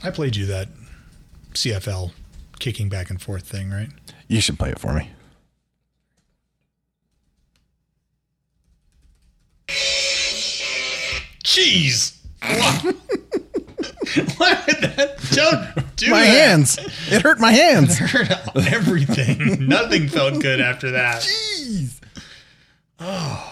I played you that CFL kicking back and forth thing, right? You should play it for me. Jeez. Why would that? Don't do My that. hands. It hurt my hands. It hurt everything. Nothing felt good after that. Jeez. Oh.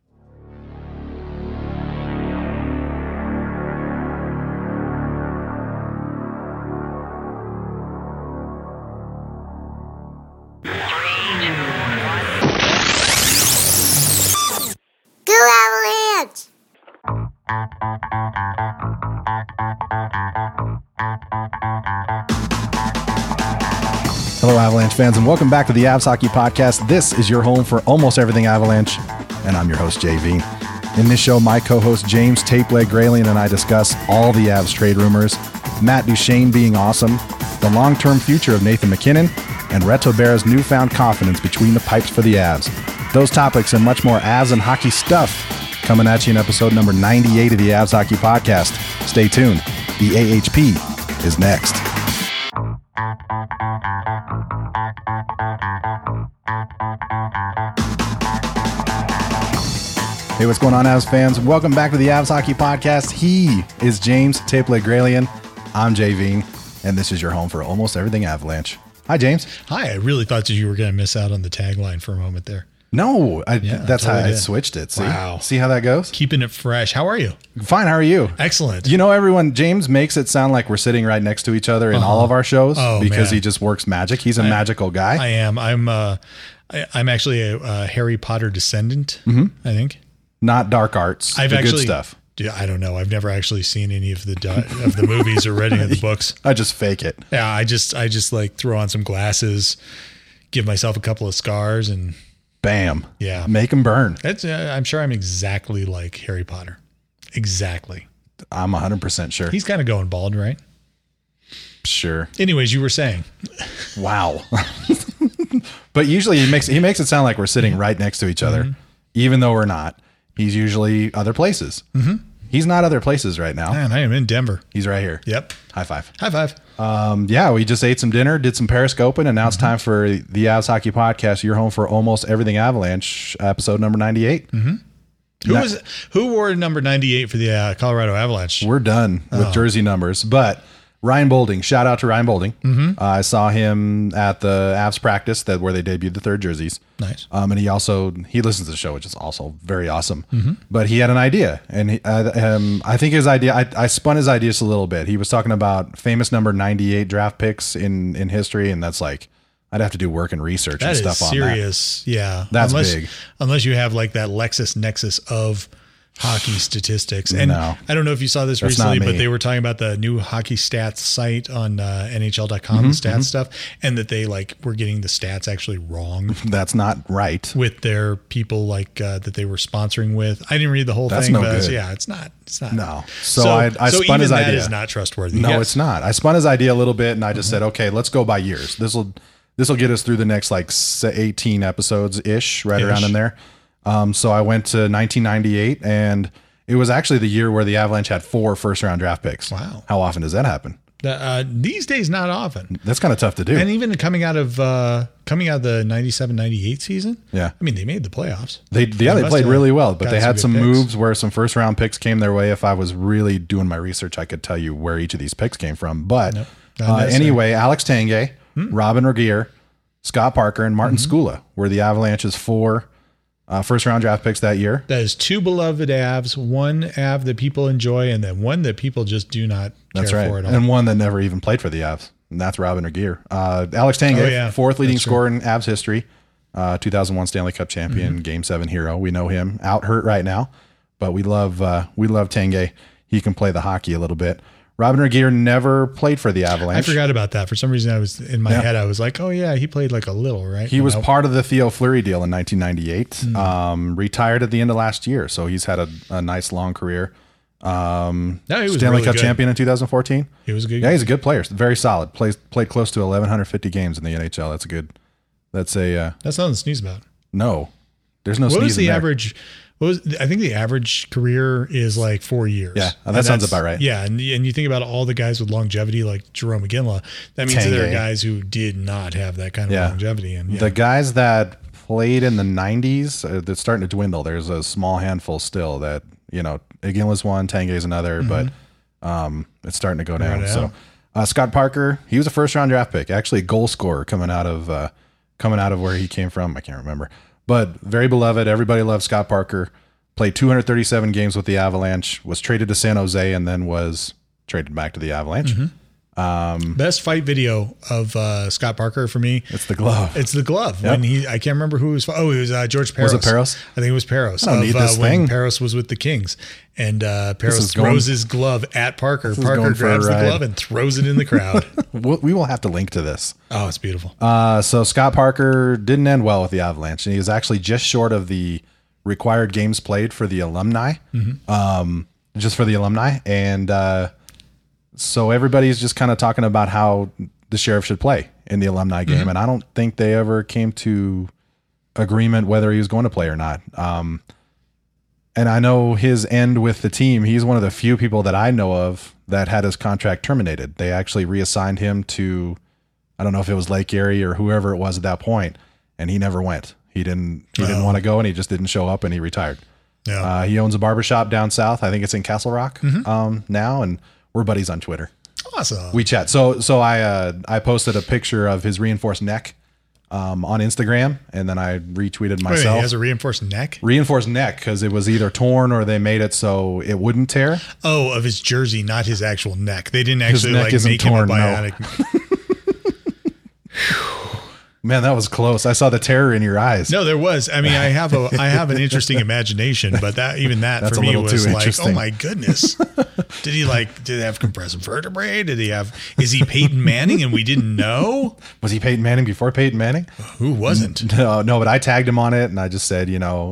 Go Avalanche! Hello, Avalanche fans, and welcome back to the Avs Hockey Podcast. This is your home for almost everything Avalanche, and I'm your host, JV. In this show, my co-host James Tapeleg Graylian and I discuss all the Avs trade rumors, Matt Duchene being awesome, the long-term future of Nathan MacKinnon, and Reto Berra's newfound confidence between the pipes for the Avs. Those topics and much more Avs and hockey stuff coming at you in episode number 98 of the Avs Hockey Podcast. Stay tuned. The AHP is next. Hey, what's going on, Avs fans? Welcome back to the Avs Hockey Podcast. He is James Tapeleg Graylian. I'm JV, and this is your home for almost everything Avalanche. Hi, James. Hi, I really thought that you were going to miss out on the tagline for a moment there. No, that's totally how I did. switched it. See? Wow. See how that goes? Keeping it fresh. How are you? Fine. How are you? Excellent. You know, everyone, James makes it sound like we're sitting right next to each other in all of our shows because man. he just works magic. He's a magical guy. I am. I'm actually a Harry Potter descendant, I think. Not dark arts. I've the actually, good stuff. Yeah, I don't know. I've never actually seen any of the movies or read any of the books. I just fake it. Yeah, I just like throw on some glasses, give myself a couple of scars, and Bam. yeah, Make him burn. that's. I'm sure I'm exactly like Harry Potter. Exactly. I'm 100% sure. He's kind of going bald, right? Sure. Anyways, you were saying. Wow. But usually he makes it sound like we're sitting right next to each other, even though we're not. He's usually other places. He's not other places right now. Man, I am in Denver. He's right here. Yep. High five. High five. Yeah, we just ate some dinner, did some Periscoping, and now it's time for the Avs Hockey Podcast. You're home for almost everything Avalanche, episode number 98. Who wore number 98 for the Colorado Avalanche? We're done with jersey numbers, but Ryan Bolding, shout out to Ryan Bolding. I saw him at the Avs practice where they debuted the third jerseys. Nice. And he listens to the show, which is also very awesome. But he had an idea, and I think his idea, I spun his ideas a little bit. He was talking about famous number 98 draft picks in history, and that's like, I'd have to do work and research That and is stuff on that. serious. Yeah. That's big. Unless you have like that LexisNexis of hockey statistics. And No. I don't know if you saw this That's not recently, me. but they were talking about the new hockey stats site on NHL.com, the stats stuff, and that they were getting the stats actually wrong That's not right. with their people that they were sponsoring with. I didn't read the whole That's thing, no but good. yeah, it's not. No. So I spun even his that idea. is not trustworthy. No, Yes. it's not. I spun his idea a little bit, and I just said, okay, let's go by years. This will get us through the next 18 episodes ish, right around in there. So I went to 1998, and it was actually the year where the Avalanche had 4 first-round draft picks. Wow. How often does that happen? These days, not often. That's kind of tough to do. And even coming out of the 97-98 season, Yeah. I mean, they made the playoffs. They must played have really well, but got they had good some picks. moves where some first-round picks came their way. If I was really doing my research, I could tell you where each of these picks came from. But Not necessarily. anyway, Alex Tanguay, Robin Regeer, Scott Parker, and Martin Skula were the Avalanche's 4 first-round draft picks that year. That is 2 beloved Avs, 1 Av that people enjoy, and then 1 that people just do not That's care right. for at all. And one that never even played for the Avs. And that's Robin Regeer. Alex Tanguay, Oh, yeah. 4th leading That's true. scorer in Avs history. 2001 Stanley Cup champion, Game 7 hero. We know him. Out hurt right now, but we love Tanguay. He can play the hockey a little bit. Robin Regeer never played for the Avalanche. I forgot about that. For some reason, I was in my head. I was like, "Oh yeah, he played a little, right?" He was part of the Theo Fleury deal in 1998. Retired at the end of last year, so he's had a nice long career. He was Stanley really Cup good. champion in 2014. He was a good. Yeah, he's a good player. Very solid. Played close to 1,150 games in the NHL. That's a good. That's a That's nothing to sneeze about. no. There's no What was sneezing the there. average? I think the average career is like 4 years. Yeah, that sounds about right. Yeah, and you think about all the guys with longevity like Jerome McGinley, that means that there are guys who did not have that kind of longevity. And the guys that played in the 90s, that's starting to dwindle. There's a small handful still that, McGinley's one, Tanguay's another, but it's starting to go down. Right. So Scott Parker, he was a first-round draft pick, actually a goal scorer coming out of where he came from. I can't remember. But very beloved. Everybody loves Scott Parker. Played 237 games with the Avalanche, was traded to San Jose, and then was traded back to the Avalanche. Best fight video of Scott Parker for me. It's the glove. It's the glove. Yep. When I can't remember who it was. Oh, it was George Parros. Was it Parros? I think it was Parros. I don't need this when thing. Parros was with the Kings. And Parros throws his glove at Parker. Parker grabs the glove and throws it in the crowd. We will have to link to this. Oh, it's beautiful. So Scott Parker didn't end well with the Avalanche, and he was actually just short of the required games played for the alumni, just for the alumni. And so everybody's just kind of talking about how the Sheriff should play in the alumni game. And I don't think they ever came to agreement whether he was going to play or not. And I know his end with the team, he's one of the few people that I know of that had his contract terminated. They actually reassigned him to, I don't know if it was Lake Erie or whoever it was at that point, and he never went. He didn't want to go, and he just didn't show up, and he retired. Yeah. He owns a barbershop down south. I think it's in Castle Rock now, and we're buddies on Twitter. Awesome. We chat. So I posted a picture of his reinforced neck on Instagram, and then I retweeted myself. Wait, he has a reinforced neck? Reinforced neck, because it was either torn or they made it so it wouldn't tear. Oh, of his jersey, not his actual neck. They didn't actually make torn, him a bionic. No. Man, that was close. I saw the terror in your eyes. No, there was. I mean, I have an interesting imagination, but that for me was like, oh my goodness. Did he have compressive vertebrae? Is he Peyton Manning and we didn't know? Was he Peyton Manning before Peyton Manning? Who wasn't? No, but I tagged him on it, and I just said,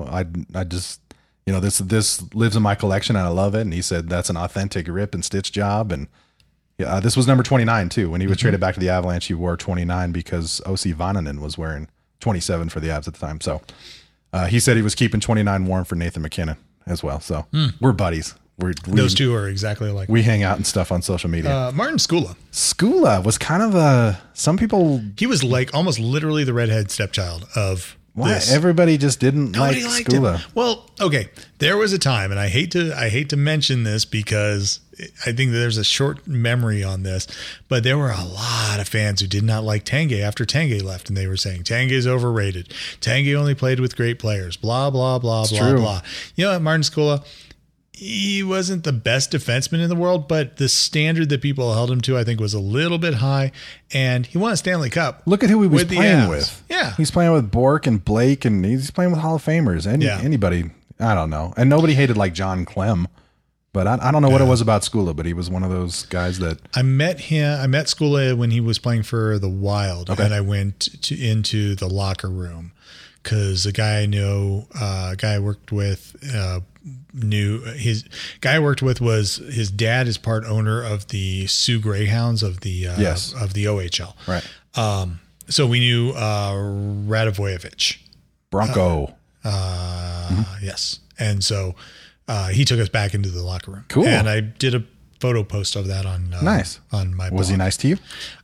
this lives in my collection and I love it. And he said, that's an authentic rip and stitch job. And yeah, this was number 29 too. When he was traded back to the Avalanche, he wore 29 because O.C. Vananen was wearing 27 for the Avs at the time. So he said he was keeping 29 warm for Nathan McKinnon as well. So we're buddies. Those two are exactly alike. We hang out and stuff on social media. Martin Skula. Skula was kind of some people. He was like almost literally the redhead stepchild of. Why everybody just didn't like Skula? Well, okay, there was a time, and I hate to mention this because I think that there's a short memory on this, but there were a lot of fans who did not like Tanguay after Tanguay left, and they were saying Tanguay's overrated. Tanguay only played with great players. Blah blah blah blah blah. You know what, Martin Skula? He wasn't the best defenseman in the world, but the standard that people held him to, I think, was a little bit high. And he won a Stanley Cup. Look at who he was playing with. Yeah. He's playing with Bork and Blake, and he's playing with Hall of Famers. Anybody, I don't know. And nobody hated like John Clem. But I don't know what it was about Skula, but he was one of those guys that... I met Skula when he was playing for the Wild. Okay. And I went into the locker room because a guy I know, a guy I worked with... his guy I worked with was his dad is part owner of the Sioux Greyhounds of the of the OHL. Right. So we knew Radivojevic. Bronco. Yes. And so he took us back into the locker room. Cool. And I did a photo post of that on nice on my blog. Was he nice to you?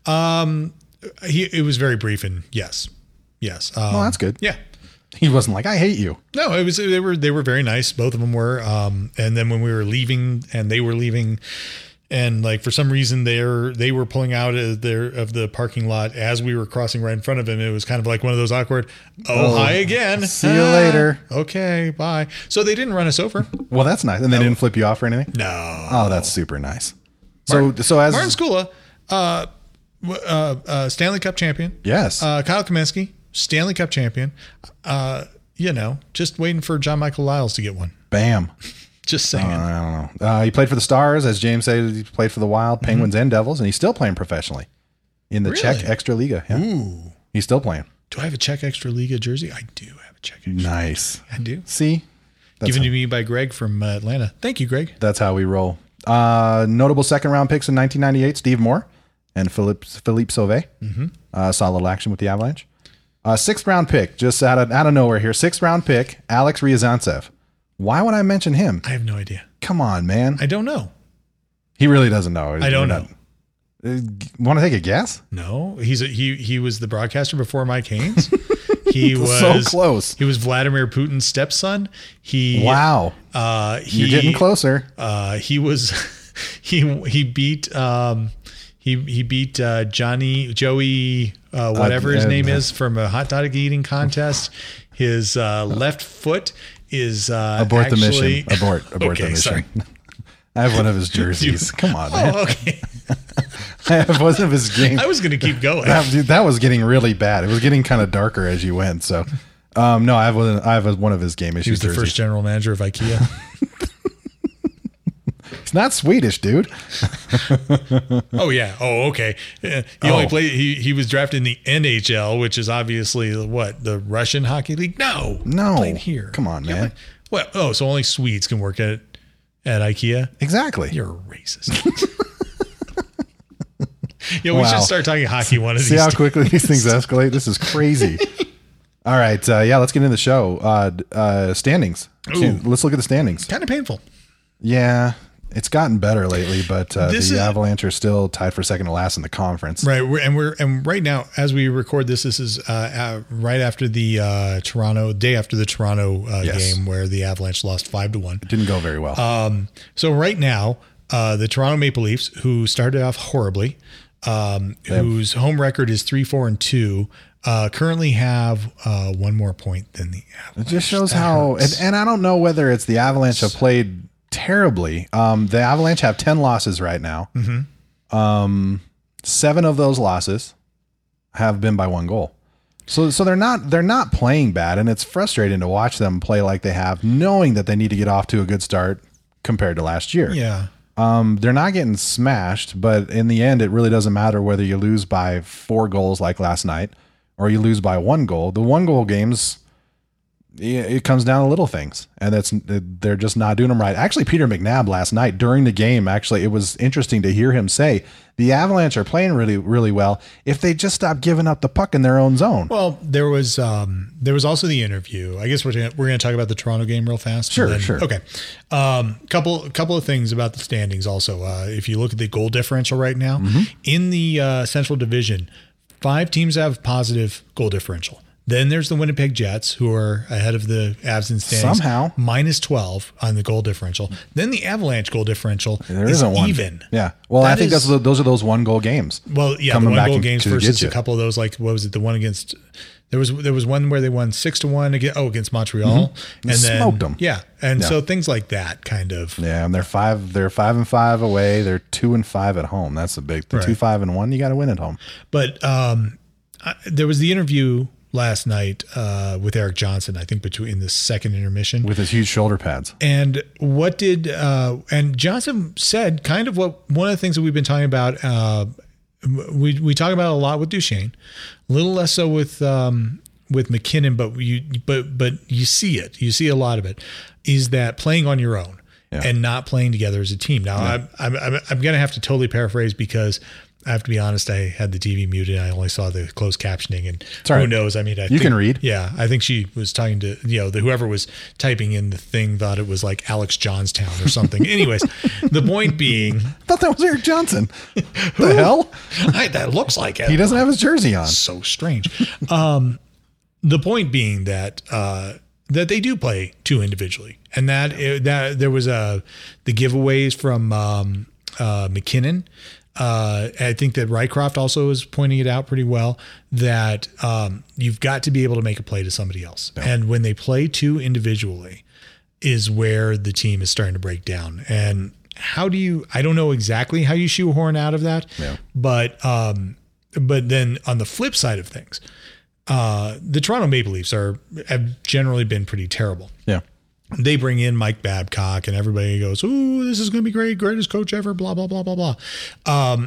It was very brief and yes. Well, that's good. Yeah. He wasn't like, I hate you. No, it was, they were very nice. Both of them were. And then when we were leaving and they were leaving and like, for some reason they were pulling out of the parking lot as we were crossing right in front of him. It was kind of like one of those awkward, hi again. See you later. Okay. Bye. So they didn't run us over. Well, that's nice. And they didn't flip you off or anything? No. Oh, that's super nice. So as Martin Skula, Stanley Cup champion. Yes. Kyle Kaminsky, Stanley Cup champion. Just waiting for John Michael Lyles to get one. Bam. Just saying. I don't know. He played for the Stars, as James said. He played for the Wild, Penguins, and Devils, and he's still playing professionally in the Czech Extraliga. Yeah. Ooh. He's still playing. Do I have a Czech Extraliga jersey? I do have a Czech Extraliga. Nice. I do. See? Given to me by Greg from Atlanta. Thank you, Greg. That's how we roll. Notable second-round picks in 1998, Steve Moore and Philippe Sauvé. Saw a little action with the Avalanche. Sixth-round pick, just out of nowhere here. Sixth-round pick, Alex Ryazantsev Why would I mention him? I have no idea. Come on, man. I don't know. He really doesn't know. I don't know. Want to take a guess? No, he was the broadcaster before Mike Haynes. He was so close. He was Vladimir Putin's stepson. Wow. You're getting closer. He was he beat Joey whatever his name is from a hot dog eating contest. His left foot is abort actually, the mission. Abort the mission. Sorry. I have one of his jerseys. Come on, man. Oh, okay. I have one of his games. I was going to keep going. That was getting really bad. It was getting kind of darker as you went. So, no, I have one of his game issues. He was the jerseys. first general manager of IKEA. It's not Swedish, dude. Oh yeah. Oh, okay. He only played. He was drafted in the NHL, which is obviously the Russian hockey league. No, played here. Come on, man. Well, so only Swedes can work at IKEA. Exactly. You're a racist. We should start talking hockey one of these days. See how quickly these things escalate? This is crazy. All right. Let's get into the show. Standings. Let's look at the standings. Kind of painful. Yeah. It's gotten better lately, but the Avalanche are still tied for second to last in the conference. Right. And right now, as we record this is right after the day after the Toronto game where the Avalanche lost 5-1. It didn't go very well. So right now, the Toronto Maple Leafs, who started off horribly, whose home record is 3-4-2, currently have one more point than the Avalanche. It just shows how, and I don't know whether it's the Avalanche have played terribly. The Avalanche have 10 losses right now. Mm-hmm. 7 of those losses have been by 1 goal. So they're not playing bad, and it's frustrating to watch them play like they have, knowing that they need to get off to a good start compared to last year. Yeah. They're not getting smashed, but in the end, it really doesn't matter whether you lose by 4 goals like last night or you lose by 1 goal. The 1 goal games, it comes down to little things, and they're just not doing them right. Actually, Peter McNabb last night during the game, it was interesting to hear him say the Avalanche are playing really, really well if they just stop giving up the puck in their own zone. Well, there was also the interview. I guess we're going to talk about the Toronto game real fast. Sure. Okay. Couple of things about the standings. Also, if you look at the goal differential right now in the Central Division, 5 teams have positive goal differential. Then there's the Winnipeg Jets, who are ahead of the Avs in standings. Somehow. Minus 12 on the goal differential. Then the Avalanche goal differential is even. Yeah. Well, I think those are those 1 goal games. Well, yeah, the 1 goal games versus a couple of those, like, what was it? The one against, there was one where they won 6-1 against Montreal. Mm-hmm. And then smoked them. Yeah. And so things like that kind of. Yeah. And they're 5-5 away. They're 2-5 at home. That's the big, 2-5-1. You got to win at home. But there was the interview last night with Eric Johnson, I think between the second intermission, with his huge shoulder pads. And and Johnson said kind of one of the things that we've been talking about. We talk about a lot with Duchesne, a little less so with McKinnon, but you see it. You see a lot of it. Is that playing on your own and not playing together as a team? Now I'm going to have to totally paraphrase because I have to be honest, I had the TV muted. I only saw the closed captioning, and who knows? I mean, I think, can read. Yeah, I think she was talking to whoever was typing in the thing thought it was like Alex Johnstown or something. Anyways, the point being, I thought that was Eric Johnson. The hell? That looks like it. He doesn't have his jersey on. So strange. The point being that they do play 2 individually, and that there was the giveaways from McKinnon. I think that Rycroft also is pointing it out pretty well that you've got to be able to make a play to somebody else. Yeah. And when they play 2 individually is where the team is starting to break down. And I don't know exactly how you shoehorn out of that, but then on the flip side of things, the Toronto Maple Leafs have generally been pretty terrible. Yeah. They bring in Mike Babcock and everybody goes, "Ooh, this is going to be great. Greatest coach ever, blah, blah, blah, blah, blah."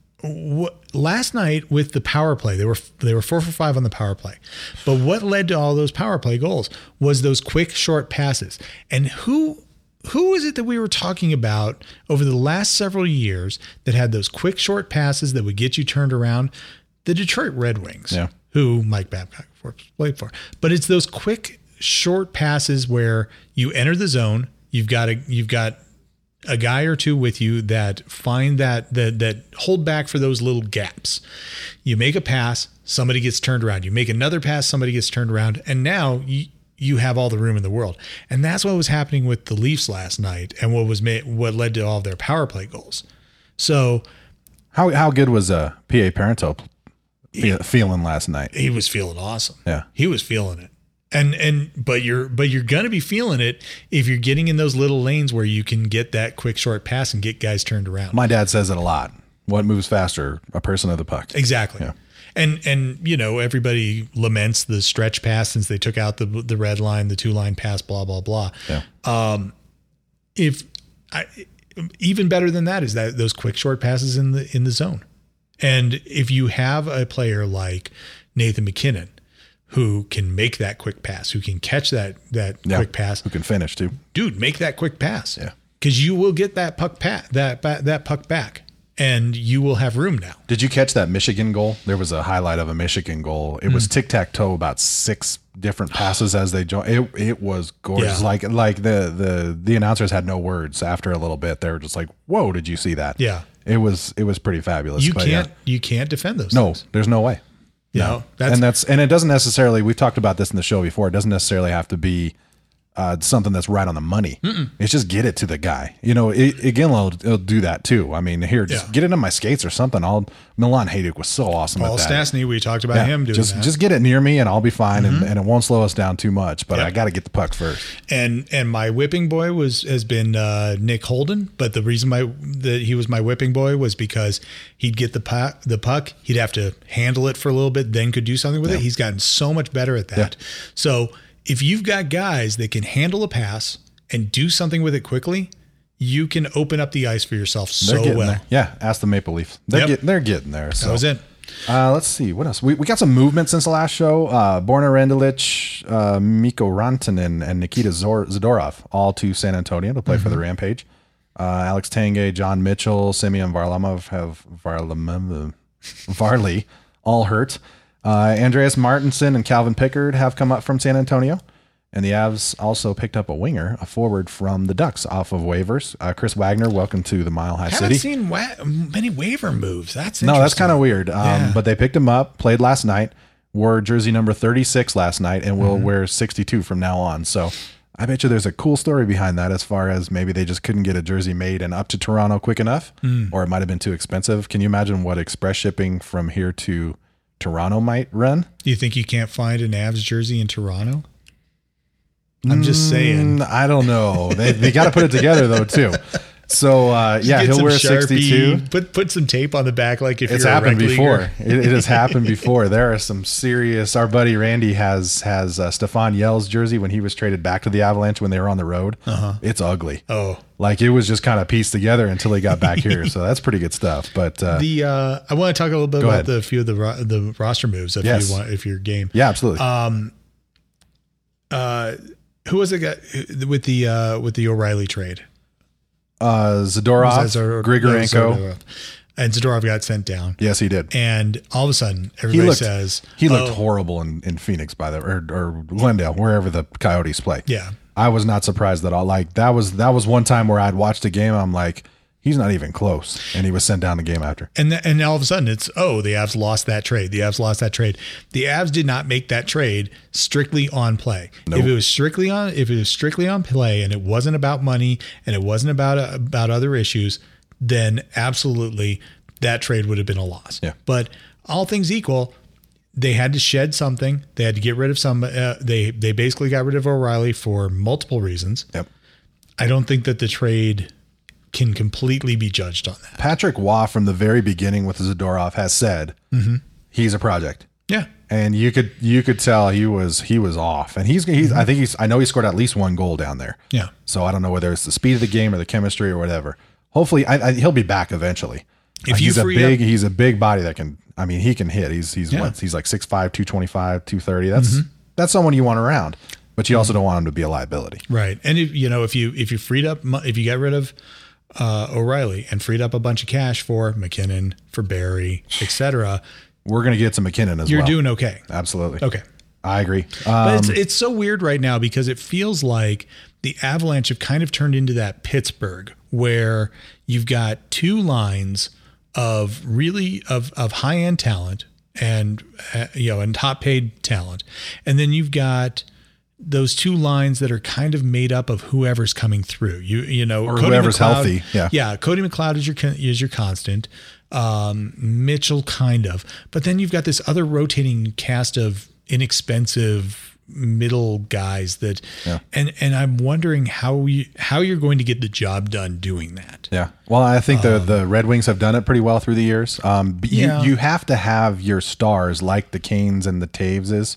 Last night with the power play, they were 4 for 5 on the power play. But what led to all those power play goals was those quick, short passes. And who is it that we were talking about over the last several years that had those quick, short passes that would get you turned around? The Detroit Red Wings, who Mike Babcock played for. But it's those quick, short passes where you enter the zone. You've got a guy or two with you that find that hold back for those little gaps. You make a pass, somebody gets turned around. You make another pass, somebody gets turned around, and now you have all the room in the world. And that's what was happening with the Leafs last night, and what led to all of their power play goals. So, how good was PA Parento feeling last night? He was feeling awesome. Yeah, he was feeling it. But you're gonna be feeling it if you're getting in those little lanes where you can get that quick short pass and get guys turned around. My dad says it a lot. What moves faster, a person or the puck? Exactly. Yeah. And everybody laments the stretch pass since they took out the red line, the 2-line pass, blah blah blah. Yeah. Even better than that is that those quick short passes in the zone. And if you have a player like Nathan MacKinnon, who can make that quick pass, who can catch that quick pass, who can finish too. Dude, make that quick pass. Yeah. Because you will get that puck that puck back, and you will have room now. Did you catch that Michigan goal? There was a highlight of a Michigan goal. It was tic-tac-toe, about 6 different passes as they joined. It was gorgeous. Yeah. Like the announcers had no words after a little bit. They were just like, "Whoa, did you see that?" Yeah. It was pretty fabulous. You can't defend those. No, things. there's no way. No, and it doesn't necessarily. We've talked about this in the show before. It doesn't necessarily have to be something that's right on the money. It's just get it to the guy. Iginla will do that too. I mean, here, just get it on my skates or something. Milan Hajduk was so awesome Paul at that. Stastny, we talked about him doing that. Just get it near me and I'll be fine, and it won't slow us down too much. But I got to get the puck first. And my whipping boy has been Nick Holden. But the reason that he was my whipping boy was because he'd get the puck, he'd have to handle it for a little bit, then could do something with it. He's gotten so much better at that. Yeah. So if you've got guys that can handle a pass and do something with it quickly, you can open up the ice for yourself so well. There. Yeah, ask the Maple Leafs. They're getting there. So. That was it. Let's see. What else? We got some movement since the last show. Borna Randulic, Mikko Rantanen, and Nikita Zadorov, all to San Antonio to play for the Rampage. Alex Tanguay, John Mitchell, Semyon Varley, all hurt. Andreas Martinson and Calvin Pickard have come up from San Antonio. And the Avs also picked up a forward from the Ducks off of waivers. Chris Wagner, welcome to the Mile High City. Haven't seen many waiver moves. That's No, that's kind of weird. But they picked him up, played last night, wore jersey number 36 last night, and will wear 62 from now on. So I bet you there's a cool story behind that, as far as maybe they just couldn't get a jersey made and up to Toronto quick enough, or it might have been too expensive. Can you imagine what express shipping from here to Toronto might run? You think you can't find an Avs jersey in Toronto? I'm just saying. I don't know. They got to put it together though too. So he'll wear 62. Put some tape on the back, like if it's you're happened a rec before. leaguer. It has happened before. There are some serious. Our buddy Randy has Stefan Yell's jersey when he was traded back to the Avalanche when they were on the road. It's ugly. Oh, like it was just kind of pieced together until he got back here. So that's pretty good stuff. But I want to talk a little bit about the few of the roster moves if you're game. Yeah, absolutely. Who was it with the O'Reilly trade? Zadorov, Grigorenko. And Zadorov got sent down. Yes, he did. And all of a sudden, everybody says he looked horrible in Phoenix or Glendale, wherever the Coyotes play. Yeah, I was not surprised at all. Like that was one time where I'd watched a game. I'm like, he's not even close, and he was sent down the game after. And all of a sudden, it's the Avs lost that trade. The Avs lost that trade. The Avs did not make that trade strictly on play. Nope. If it was strictly on play, and it wasn't about money, and it wasn't about other issues, then absolutely that trade would have been a loss. Yeah. But all things equal, they had to shed something. They had to get rid of some. They basically got rid of O'Reilly for multiple reasons. Yep. I don't think that the trade can completely be judged on that. Patrick Waugh from the very beginning with Zadorov has said he's a project. Yeah. And you could tell he was off. And I know he scored at least one goal down there. Yeah. So I don't know whether it's the speed of the game or the chemistry or whatever. Hopefully he'll be back eventually. He's a big body that can, he can hit. He's like 6'5", 225, 230. That's someone you want around. But you also don't want him to be a liability. Right. And if you got rid of O'Reilly and freed up a bunch of cash for McKinnon, for Barry, etc., we're going to get to McKinnon as well. You're doing okay. Absolutely. Okay. I agree. But it's so weird right now because it feels like the Avalanche have kind of turned into that Pittsburgh where you've got two lines of really of high end talent and and top paid talent, and then you've got those two lines that are kind of made up of whoever's coming through. Or Cody whoever's McLeod, healthy. Yeah. Cody McLeod is your constant. Mitchell kind of, but then you've got this other rotating cast of inexpensive middle guys that, and I'm wondering how you're going to get the job done doing that. Yeah. Well, I think the Red Wings have done it pretty well through the years. You have to have your stars like the Canes and the Taves.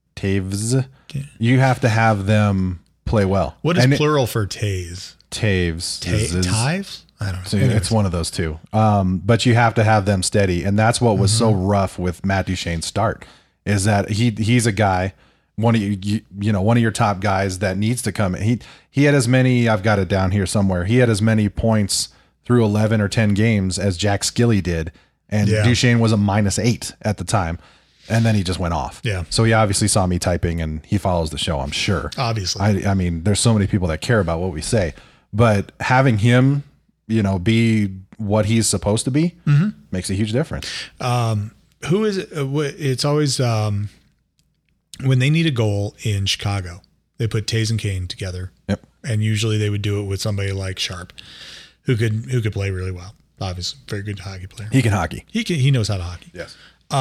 You have to have them play well. What is plural for Taves? Taves. Tives? I don't know. So it's one of those two. But you have to have them steady. And that's what was so rough with Matt Duchene's start, is that he's a guy, one of your top guys that needs to come. He had as many, I've got it down here somewhere. He had as many points through 11 or 10 games as Jack Skilly did. And Duchene was a -8 at the time. And then he just went off. Yeah. So he obviously saw me typing, and he follows the show, I'm sure. Obviously. I mean, there's so many people that care about what we say, but having him, be what he's supposed to be makes a huge difference. Who is it? It's always when they need a goal in Chicago, they put Taves and Kane together. Yep. And usually they would do it with somebody like Sharp, who could play really well. Obviously, very good hockey player. He can hockey. He knows how to hockey. Yes.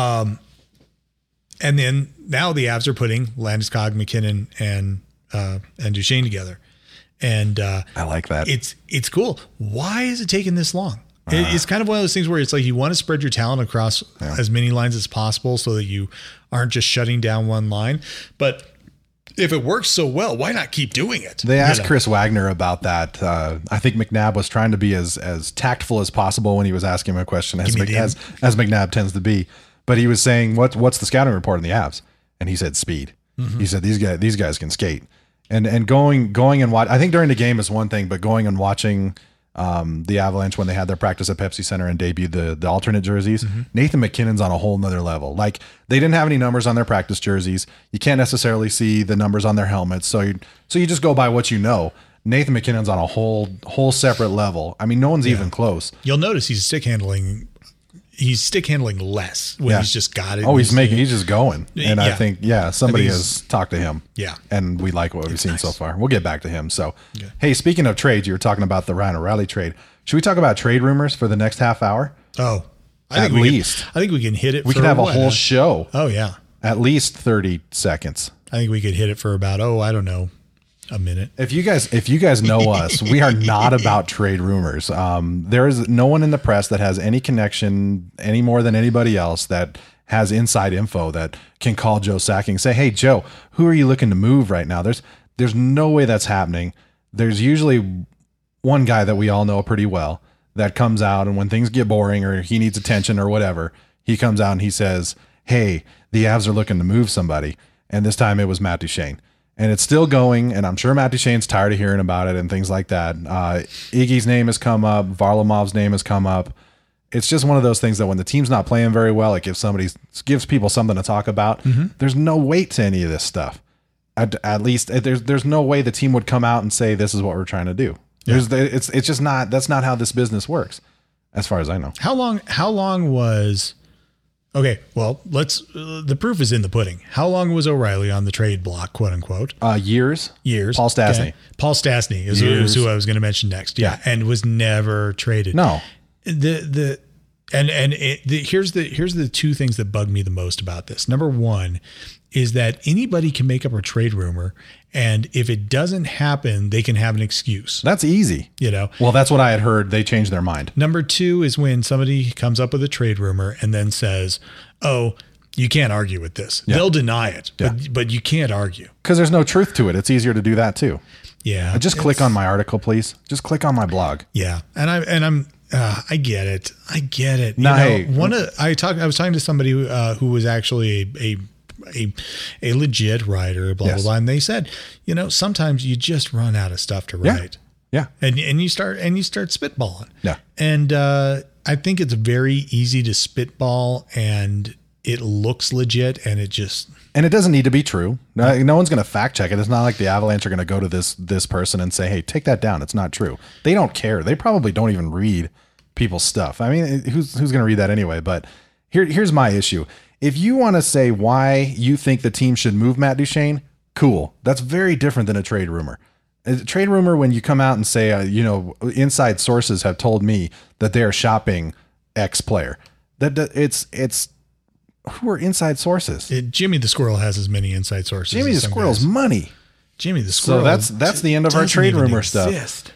And then now the Avs are putting Landeskog, McKinnon, and Duchene together, and I like that. It's cool. Why is it taking this long? It's kind of one of those things where it's like you want to spread your talent across as many lines as possible so that you aren't just shutting down one line. But if it works so well, why not keep doing it? They asked Chris Wagner about that. I think McNabb was trying to be as tactful as possible when he was asking him a question, as McNabb tends to be. But he was saying, what's the scouting report on the Avs? And he said speed. He said these guys can skate. And going and watch. I think during the game is one thing, but going and watching the Avalanche when they had their practice at Pepsi Center and debuted the alternate jerseys, Nathan McKinnon's on a whole nother level. Like, they didn't have any numbers on their practice jerseys. You can't necessarily see the numbers on their helmets, so you just go by what you know. Nathan McKinnon's on a whole separate level. I mean, no one's even close. You'll notice he's stick handling less when he's just got it. Oh, he's just going. And I think, somebody has talked to him. Yeah. And we like what we've seen so far. We'll get back to him. So, Hey, speaking of trades, you were talking about the Ryan O'Reilly trade. Should we talk about trade rumors for the next half hour? Oh, I think we can hit it. We can have a whole show. Oh yeah. At least 30 seconds. I think we could hit it for about, I don't know, a minute. If you guys know us, we are not about trade rumors. There is no one in the press that has any connection any more than anybody else that has inside info that can call Joe Sakic and say, "Hey Joe, who are you looking to move right now?" There's no way that's happening. There's usually one guy that we all know pretty well that comes out, and when things get boring or he needs attention or whatever, he comes out and he says, "Hey, the Avs are looking to move somebody." And this time it was Matt Duchene. And it's still going, and I'm sure Matt Duchene's tired of hearing about it and things like that. Iggy's name has come up. Varlamov's name has come up. It's just one of those things that when the team's not playing very well, it gives people something to talk about. There's no weight to any of this stuff. At least there's no way the team would come out and say, this is what we're trying to do. It's just not, that's not how this business works, as far as I know. How long was... Okay, well, the proof is in the pudding. How long was O'Reilly on the trade block, quote unquote? Years. Paul Stastny. Okay. Paul Stastny is who I was going to mention next. Yeah. And was never traded. No. Here's the two things that bug me the most about this. Number one is that anybody can make up a trade rumor, and if it doesn't happen, they can have an excuse. That's easy. Well, that's what I had heard. They changed their mind. Number two is when somebody comes up with a trade rumor and then says, "Oh, you can't argue with this." Yeah. They'll deny it, but you can't argue because there's no truth to it. It's easier to do that too. Yeah. Just click on my article, please. Just click on my blog. Yeah, I get it. No, hey, I was talking to somebody who was actually a legit writer, blah, blah, blah. And they said, sometimes you just run out of stuff to write. Yeah. And you start spitballing. Yeah. And I think it's very easy to spitball, and it looks legit, and it just. And it doesn't need to be true. No one's going to fact check it. It's not like the Avalanche are going to go to this person and say, hey, take that down. It's not true. They don't care. They probably don't even read people's stuff. I mean, who's going to read that anyway? But here's my issue. If you want to say why you think the team should move Matt Duchene, cool. That's very different than a trade rumor. A trade rumor, when you come out and say, inside sources have told me that they are shopping X player. It's who are inside sources? Jimmy the Squirrel has as many inside sources. Jimmy the Squirrel's money. Jimmy the Squirrel. So that's the end of our trade rumor stuff.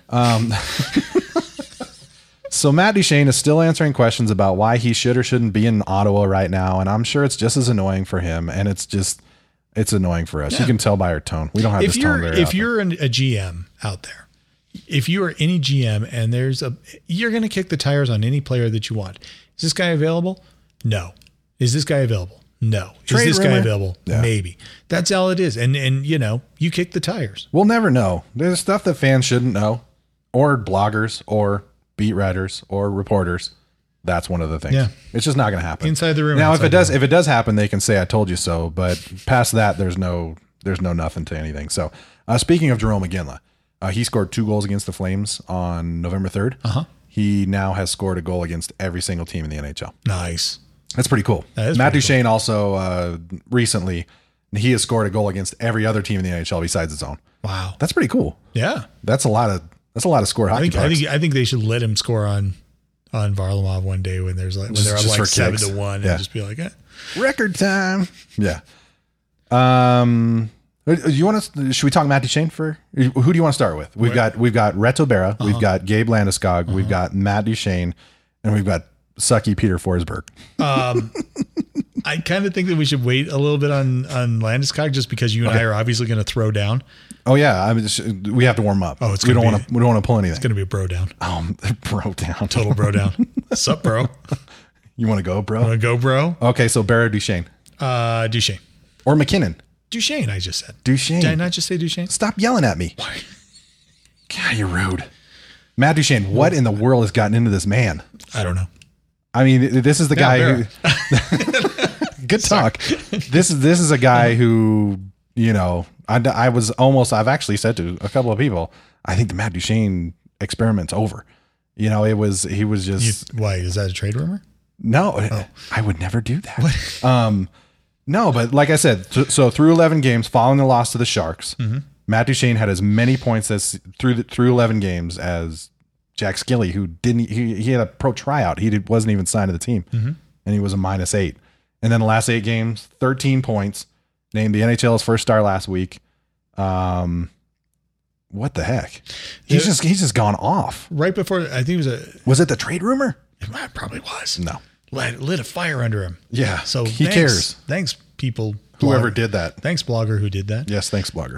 So Matt Duchene is still answering questions about why he should or shouldn't be in Ottawa right now, and I'm sure it's just as annoying for him, and it's annoying for us. Yeah. You can tell by our tone. We don't have this tone very often. If you're a GM out there, if you are any GM and you're going to kick the tires on any player that you want. Is this guy available? No. Is this guy available? No. Trade is this rumor? Guy available? Yeah. Maybe. That's all it is. And you kick the tires. We'll never know. There's stuff that fans shouldn't know, or bloggers, or beat writers, or reporters. That's one of the things. Yeah. It's just not going to happen. Inside the room. Now, if it does happen, they can say, I told you so. But past that, there's no nothing to anything. So speaking of Jarome Iginla, he scored 2 goals against the Flames on November 3rd. Uh-huh. He now has scored a goal against every single team in the NHL. Nice. That's pretty cool. Matt Duchene also recently, he has scored a goal against every other team in the NHL besides his own. Wow. That's pretty cool. Yeah. That's a lot of scored hockey pucks. I think they should let him score on Varlamov one day when they're up like 7-1 and just be like, record time. Yeah. Should we talk Matt Duchene for who do you want to start with? We've got Reto Berra, we've got Gabe Landeskog, we've got Matt Duchene, and we've got sucky Peter Forsberg. I kind of think that we should wait a little bit on Landeskog just because you and I are obviously going to throw down. Oh yeah, I mean we have to warm up. Oh, we don't want to pull anything. It's going to be a bro down. Bro down. Total bro down. Sup, bro? You want to go, bro? Want to go, bro? Okay, so Berra, Duchene. Duchene. Or McKinnon. Duchene, I just said. Duchene. Did I not just say Duchene? Stop yelling at me. Why? God, you're rude. Matt Duchene, what in the world has gotten into this man? I don't know. I mean, this is the guy who. Good talk. This is a guy who, I've actually said to a couple of people, I think the Matt Duchene experiment's over. He was just. Why? Is that a trade rumor? No, I would never do that. No, but like I said, so through 11 games following the loss to the Sharks, Matt Duchene had as many points as through 11 games as Jack Skilly, who he had a pro tryout. He wasn't even signed to the team, and he was a -8. And then the last 8 games, 13 points, named the NHL's first star last week. What the heck? He's just gone off. Right before, I think was it the trade rumor? It probably was. No. Lit a fire under him. Yeah. So he cares. Thanks, people. Whoever did that. Thanks, blogger, who did that. Yes, thanks, blogger.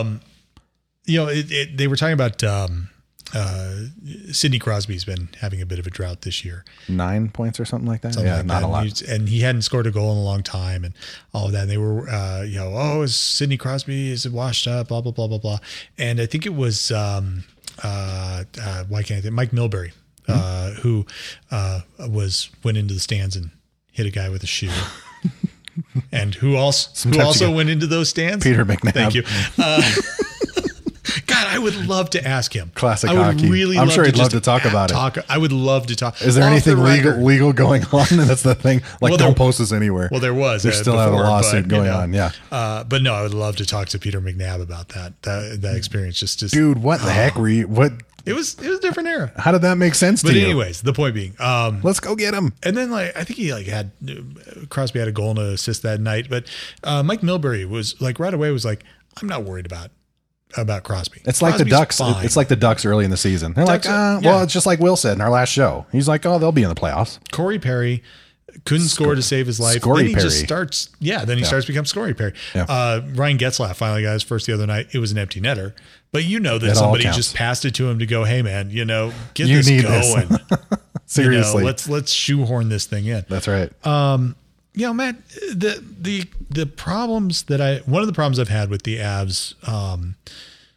They were talking about Sidney Crosby's been having a bit of a drought this year. 9 points or something like that. Not a lot. And he hadn't scored a goal in a long time, and all of that. And they were, is Sidney Crosby, is it washed up? Blah blah blah blah blah. And I think it was why can't I think Mike Milbury. Who went into the stands and hit a guy with a shoe, and who also went into those stands? Peter McNabb. Thank you. God, I would love to ask him. Classic I would hockey. Really I'm love sure to he'd love to talk about it. I would love to talk. Is there anything legal going on? That's the thing. Don't post this anywhere. Well, there was. They still have a lawsuit going on. Yeah. But no, I would love to talk to Peter McNabb about that experience. Just dude, what the heck were you? What? It was a different era. How did that make sense to you? But anyways, the point being, let's go get him. And then I think he had Crosby had a goal and an assist that night, but Mike Milbury was right away I'm not worried about Crosby. It's like the Ducks. Fine. It's like the Ducks early in the season. They're well, it's just like Will said in our last show. He's like, they'll be in the playoffs. Corey Perry couldn't score to save his life. Scory then he Perry. just starts. Yeah, then he starts to become Scory Perry. Yeah. Ryan Getzlaf finally got his first the other night. It was an empty netter, but that somebody just passed it to him to go, hey man, get this going. Seriously, let's shoehorn this thing in. That's right. Matt, the problems one of the problems I've had with the Avs,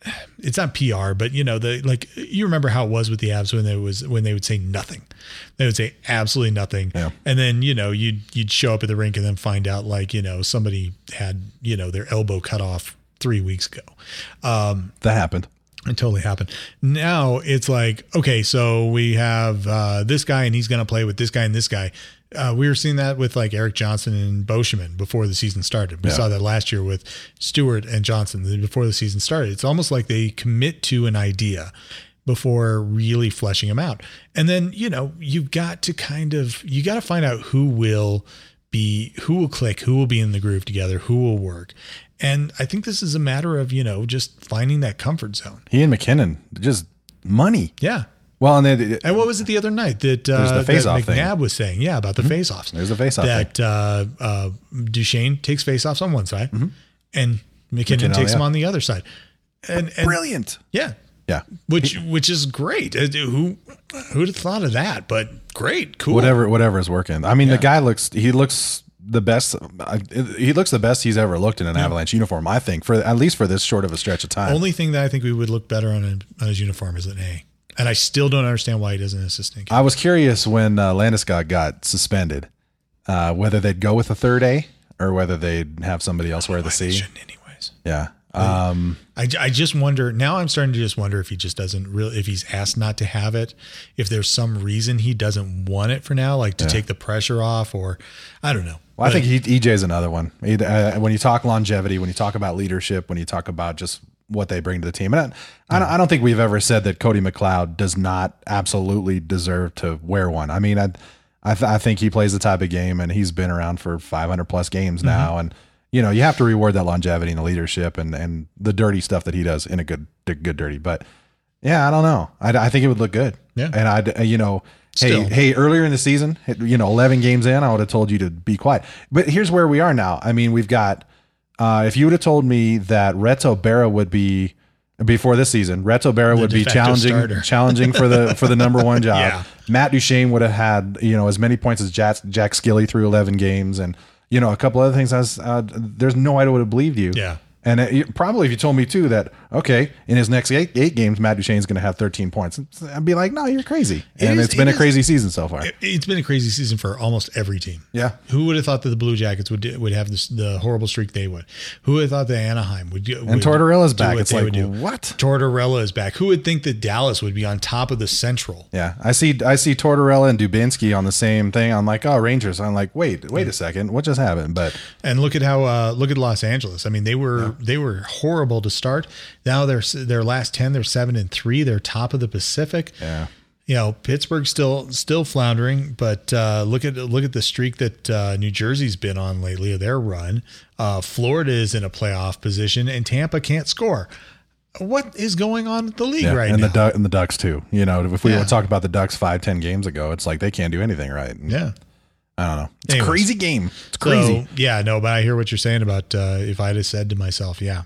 it's not PR, but you remember how it was with the Avs when they would say nothing. They would say absolutely nothing. Yeah. And then, you'd show up at the rink and then find out somebody had, their elbow cut off 3 weeks ago. That happened. It totally happened. Now it's like, okay, so we have this guy and he's going to play with this guy and this guy. We were seeing that with like Eric Johnson and Boschman before the season started. We saw that last year with Stewart and Johnson before the season started. It's almost like they commit to an idea before really fleshing them out. And then, you've got to find out who will click, who will be in the groove together, who will work. And I think this is a matter of, just finding that comfort zone. He and McKinnon, just money. Yeah. Well, and what was it the other night that, the face-off that McNabb thing. was saying? Yeah, about the face-offs. There's a face-off that Duchesne takes face-offs on one side, and McKinnon takes them on the other side. And brilliant. Yeah. Yeah. Which is great. Who'd have thought of that? But great, cool. Whatever is working. I mean, the guy looks the best. He looks the best he's ever looked in an Avalanche uniform, I think, at least for this short of a stretch of time. Only thing that I think we would look better on his uniform is an A. And I still don't understand why he doesn't assist. I was curious when Landeskog got suspended, whether they'd go with a third A or whether they'd have somebody else wear the C. They shouldn't anyways. Yeah. I just wonder now. I'm starting to just wonder if he just doesn't really, if he's asked not to have it, if there's some reason he doesn't want it for now, like to take the pressure off, or I don't know. Well, I think EJ's another one. When you talk longevity, when you talk about leadership, when you talk about just what they bring to the team, and I don't think we've ever said that Cody McLeod does not absolutely deserve to wear one. I mean, I think he plays the type of game, and he's been around for 500 plus games now, and you have to reward that longevity and the leadership and the dirty stuff that he does in a good dirty. But yeah, I don't know. I think it would look good. Yeah, and Hey, earlier in the season, 11 games in, I would have told you to be quiet. But here's where we are now. I mean, we've got, if you would have told me that Reto Berra would be, before this season, Reto Berra would be challenging for the number one job. Yeah. Matt Duchene would have had, as many points as Jack Skilly through 11 games. And, a couple other things, there's no way I would have believed you. Yeah. And probably if you told me too that, okay, in his next eight games, Matt Duchene's going to have 13 points, I'd be like, no, you're crazy. It's been a crazy seseason so far. It's been a crazy season for almost every team. Yeah. Who would have thought that the Blue Jackets would have the horrible streak they would? Who would have thought that Anaheim would do? And Tortorella's back. It's like, what? Tortorella is back. Who would think that Dallas would be on top of the Central? Yeah. I see Tortorella and Dubinsky on the same thing. I'm like, oh, Rangers. I'm like, wait a second. What just happened? And look at Los Angeles. I mean, they were horrible to start. Now their last 10, they're 7-3. They're top of the Pacific. Yeah. Pittsburgh's still floundering, but look at the streak that New Jersey's been on lately of their run. Florida is in a playoff position, and Tampa can't score. What is going on with the league right now? And the Ducks too. If we talked about the Ducks 5-10 games ago, it's like they can't do anything right. Yeah. I don't know. It's a crazy game. It's crazy. But I hear what you're saying about if I'd have said to myself, Yeah,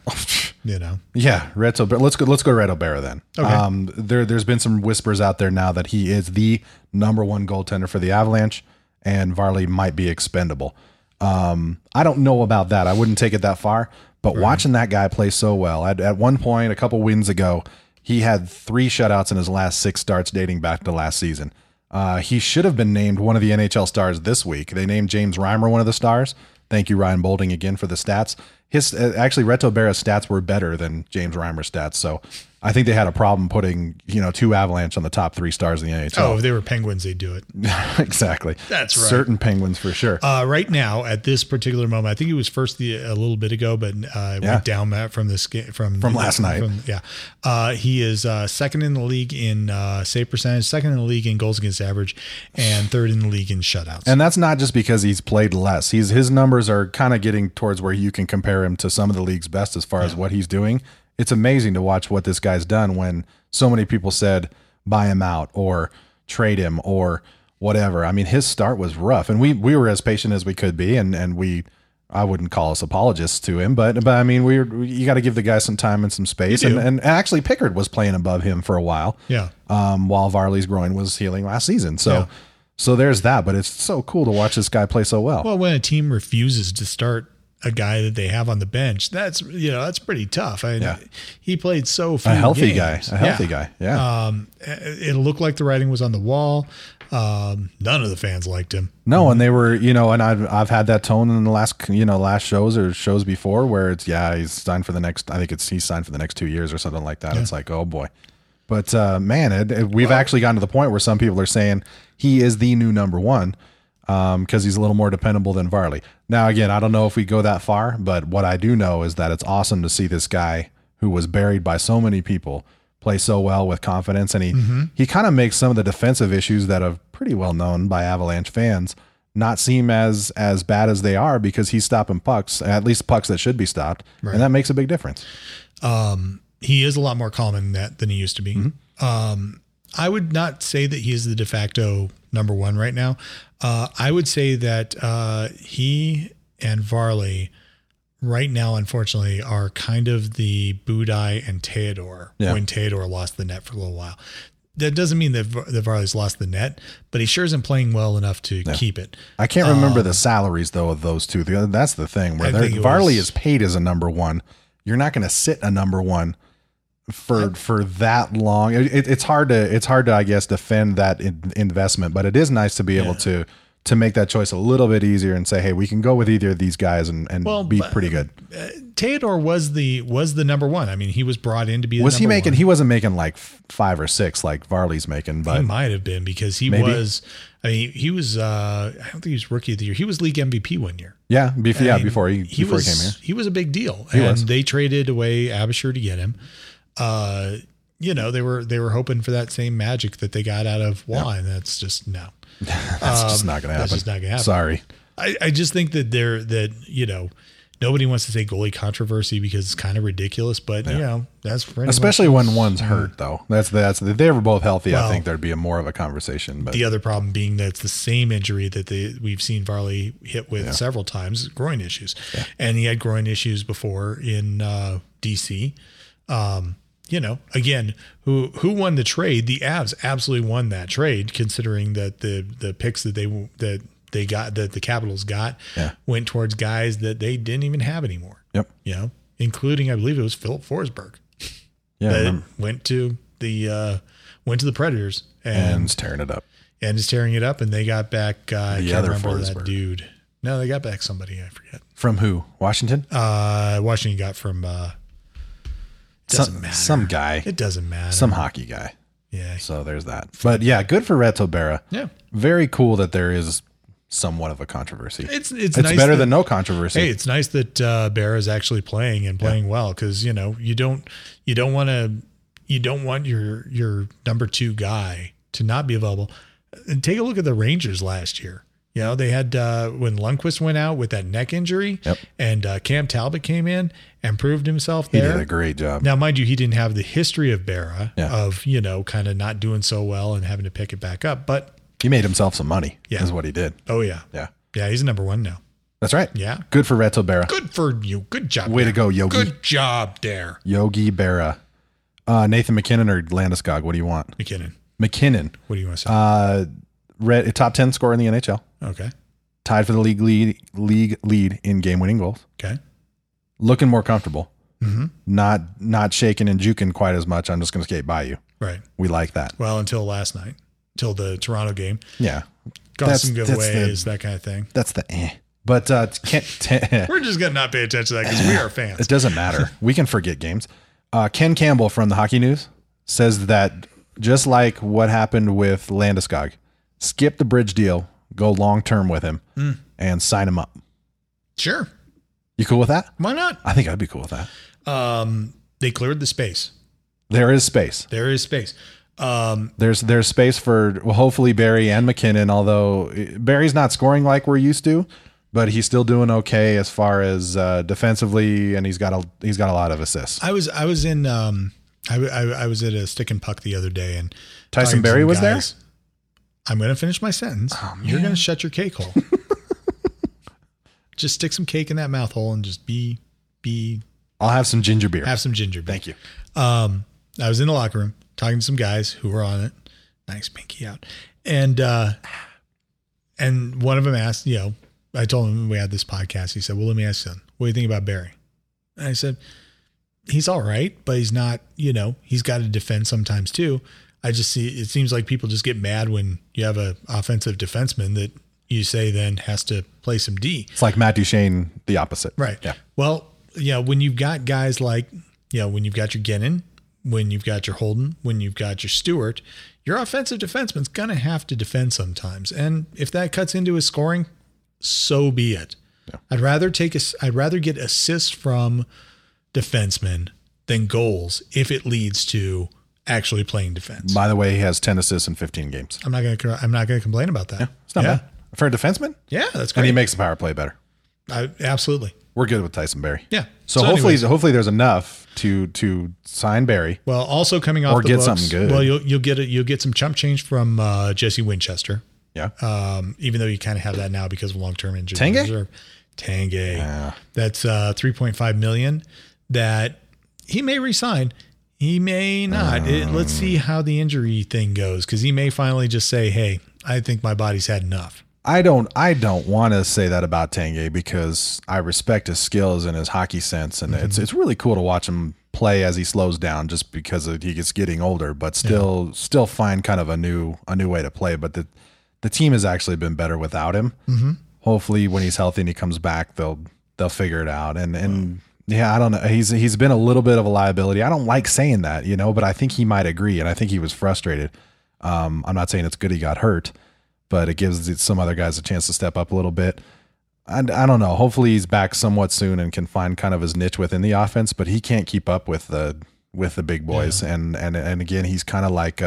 Reto. But let's go to Reto Berra then. Okay. There's been some whispers out there now that he is the number one goaltender for the Avalanche, and Varley might be expendable. I don't know about that. I wouldn't take it that far. But watching that guy play so well, at one point a couple wins ago, he had 3 shutouts in his last 6 starts dating back to last season. He should have been named one of the NHL stars this week. They named James Reimer one of the stars. Thank you, Ryan Bolding, again for the stats. Actually, Reto Berra's stats were better than James Reimer's stats. So I think they had a problem putting, 2 Avalanche on the top 3 stars in the NHL. Oh, if they were Penguins, they'd do it. Exactly. That's right. Certain Penguins for sure. Right now, at this particular moment, I think he was first a little bit ago, but went down from last night. He is second in the league in save percentage, second in the league in goals against average, and third in the league in shutouts. And that's not just because he's played less. His numbers are kind of getting towards where you can compare him to some of the league's best as far as what he's doing. It's amazing to watch what this guy's done when so many people said buy him out or trade him or whatever. I mean, his start was rough, and we were as patient as we could be, and I wouldn't call us apologists to him, but I mean, you got to give the guy some time and some space, and actually Pickard was playing above him for a while. Yeah. While Varley's groin was healing last season. So there's that, but it's so cool to watch this guy play so well. Well, when a team refuses to start a guy that they have on the bench, that's pretty tough. He played so few a healthy games. guy. Yeah. It looked like the writing was on the wall. None of the fans liked him. No, and they were, and I've had that tone in the last shows or shows before where it's, he's signed for the next, he's signed for the next 2 years or something like that. Yeah. It's like, oh boy. But man, we've actually gotten to the point where some people are saying he is the new number one because he's a little more dependable than Varley. Now, again, I don't know if we go that far, but what I do know is that it's awesome to see this guy who was buried by so many people play so well with confidence. And he kind of makes some of the defensive issues that are pretty well known by Avalanche fans not seem as bad as they are because he's stopping pucks, at least pucks that should be stopped. Right. And that makes a big difference. He is a lot more calm in that than he used to be. I would not say that he is the de facto number one right now. I would say that he and Varley right now, unfortunately, are kind of the Budaj and Theodore when Theodore lost the net for a little while. That doesn't mean that Varley's lost the net, but he sure isn't playing well enough to keep it. I can't remember the salaries, though, of those two. That's the thing. Where Varley is paid as a number one. You're not going to sit a number one for that long. It's hard to I guess defend that investment, but it is nice to be able to make that choice a little bit easier and say, hey, we can go with either of these guys and be pretty good. Theodore was the number one. I mean, he was brought in to be. Was he making? One. He wasn't making like 5 or 6 like Varley's making, but he might have been because he was. I mean, he was. I don't think he was rookie of the year. He was league MVP one year. Yeah, before he came here, he was a big deal, and they traded away Abisher to get him. They were hoping for that same magic that they got out of Waugh, and that's just no. That's just not going to happen. That's just not going to happen. Sorry. I just think that nobody wants to say goalie controversy because it's kind of ridiculous, but that's especially when one's hurt though. That's if they were both healthy, I think there'd be more of a conversation. But the other problem being that it's the same injury that we've seen Varley hit with several times, groin issues, and he had groin issues before in DC. Again, who won the trade? The Avs absolutely won that trade, considering that the picks that they got, that the Capitals got, went towards guys that they didn't even have anymore. Yep. Including, I believe it was Philip Forsberg. Yeah. That went to the Predators and is tearing it up. And they got back. I can't remember Forsberg. that dude. No, they got back somebody. I forget. From who? Washington. Washington got from. Doesn't matter. Some guy. It doesn't matter. Some hockey guy. Yeah. So there's that. But yeah, good for Reto Berra. Yeah. Very cool that there is somewhat of a controversy. It's nice better than no controversy. Hey, it's nice that Berra is actually playing and playing well, because you don't want your number 2 guy to not be available. And take a look at the Rangers last year. They had when Lundqvist went out with that neck injury, and Cam Talbot came in and proved himself there. He did a great job. Now, mind you, he didn't have the history of Berra of, kind of not doing so well and having to pick it back up. But he made himself some money is what he did. Oh, yeah. Yeah. Yeah, he's number 1 now. That's right. Yeah. Good for Reto Berra. Good for you. Good job. Way to go, Yogi. Good job there. Yogi Berra. Nathan McKinnon or Landeskog? What do you want? McKinnon. What do you want to say? Top 10 scorer in the NHL. Okay. Tied for the league lead in game-winning goals. Okay. Looking more comfortable. Mm-hmm. Not shaking and juking quite as much. I'm just going to skate by you. Right. We like that. Well, until last night. Till the Toronto game. Yeah. Got some giveaways, that kind of thing. That's the But we're just going to not pay attention to that because we are fans. It doesn't matter. We can forget games. Ken Campbell from the Hockey News says that just like what happened with Landeskog, skip the bridge deal, go long-term with him, and sign him up. Sure. You cool with that? Why not? I think I'd be cool with that. They cleared the space. There is space. There's space for hopefully Barry and McKinnon, although Barry's not scoring like we're used to, but he's still doing okay as far as defensively, and he's got a lot of assists. I was in I was at a Stick and Puck the other day, and Tyson Barrie was there. I'm going to finish my sentence. Oh, you're going to shut your cake hole. Just stick some cake in that mouth hole and just be. I'll have some ginger beer. Have some ginger beer. Thank you. I was in the locker room talking to some guys who were on it. Nice pinky out. And one of them asked, I told him we had this podcast. He said, well, let me ask you something. What do you think about Barry? And I said, he's all right, but he's not, he's got to defend sometimes too. I just see, it seems like people just get mad when you have an offensive defenseman that you say then has to play some D. It's like Matt Duchene, the opposite. Right. Yeah. Well, when you've got guys like, when you've got your Gennon, when you've got your Holden, when you've got your Stewart, your offensive defenseman's going to have to defend sometimes. And if that cuts into his scoring, so be it. Yeah. I'd rather get assists from defensemen than goals if it leads to actually playing defense. By the way, he has 10 assists in 15 games. I'm not going to complain about that. Yeah, it's not bad. For a defenseman? Yeah, that's great. And he makes the power play better. Absolutely. We're good with Tyson Barrie. Yeah. So hopefully there's enough to sign Barrie. Well, also coming off or the get books, something good. Well, you'll get some chump change from Jesse Winchester. Yeah. Even though you kind of have that now because of long-term injury Tanguay? Tanguay. Yeah. That's $3.5 million that he may resign. He may not. Let's see how the injury thing goes, because he may finally just say, "Hey, I think my body's had enough." I don't want to say that about Tanguay because I respect his skills and his hockey sense, and it's really cool to watch him play as he slows down, just because he gets getting older, but still find kind of a new way to play. But the team has actually been better without him. Mm-hmm. Hopefully, when he's healthy and he comes back, they'll figure it out. And yeah, I don't know. He's been a little bit of a liability. I don't like saying that, but I think he might agree, and I think he was frustrated. I'm not saying it's good he got hurt, but it gives some other guys a chance to step up a little bit. And I don't know. Hopefully he's back somewhat soon and can find kind of his niche within the offense, but he can't keep up with the big boys. Yeah. And again, he's kind of like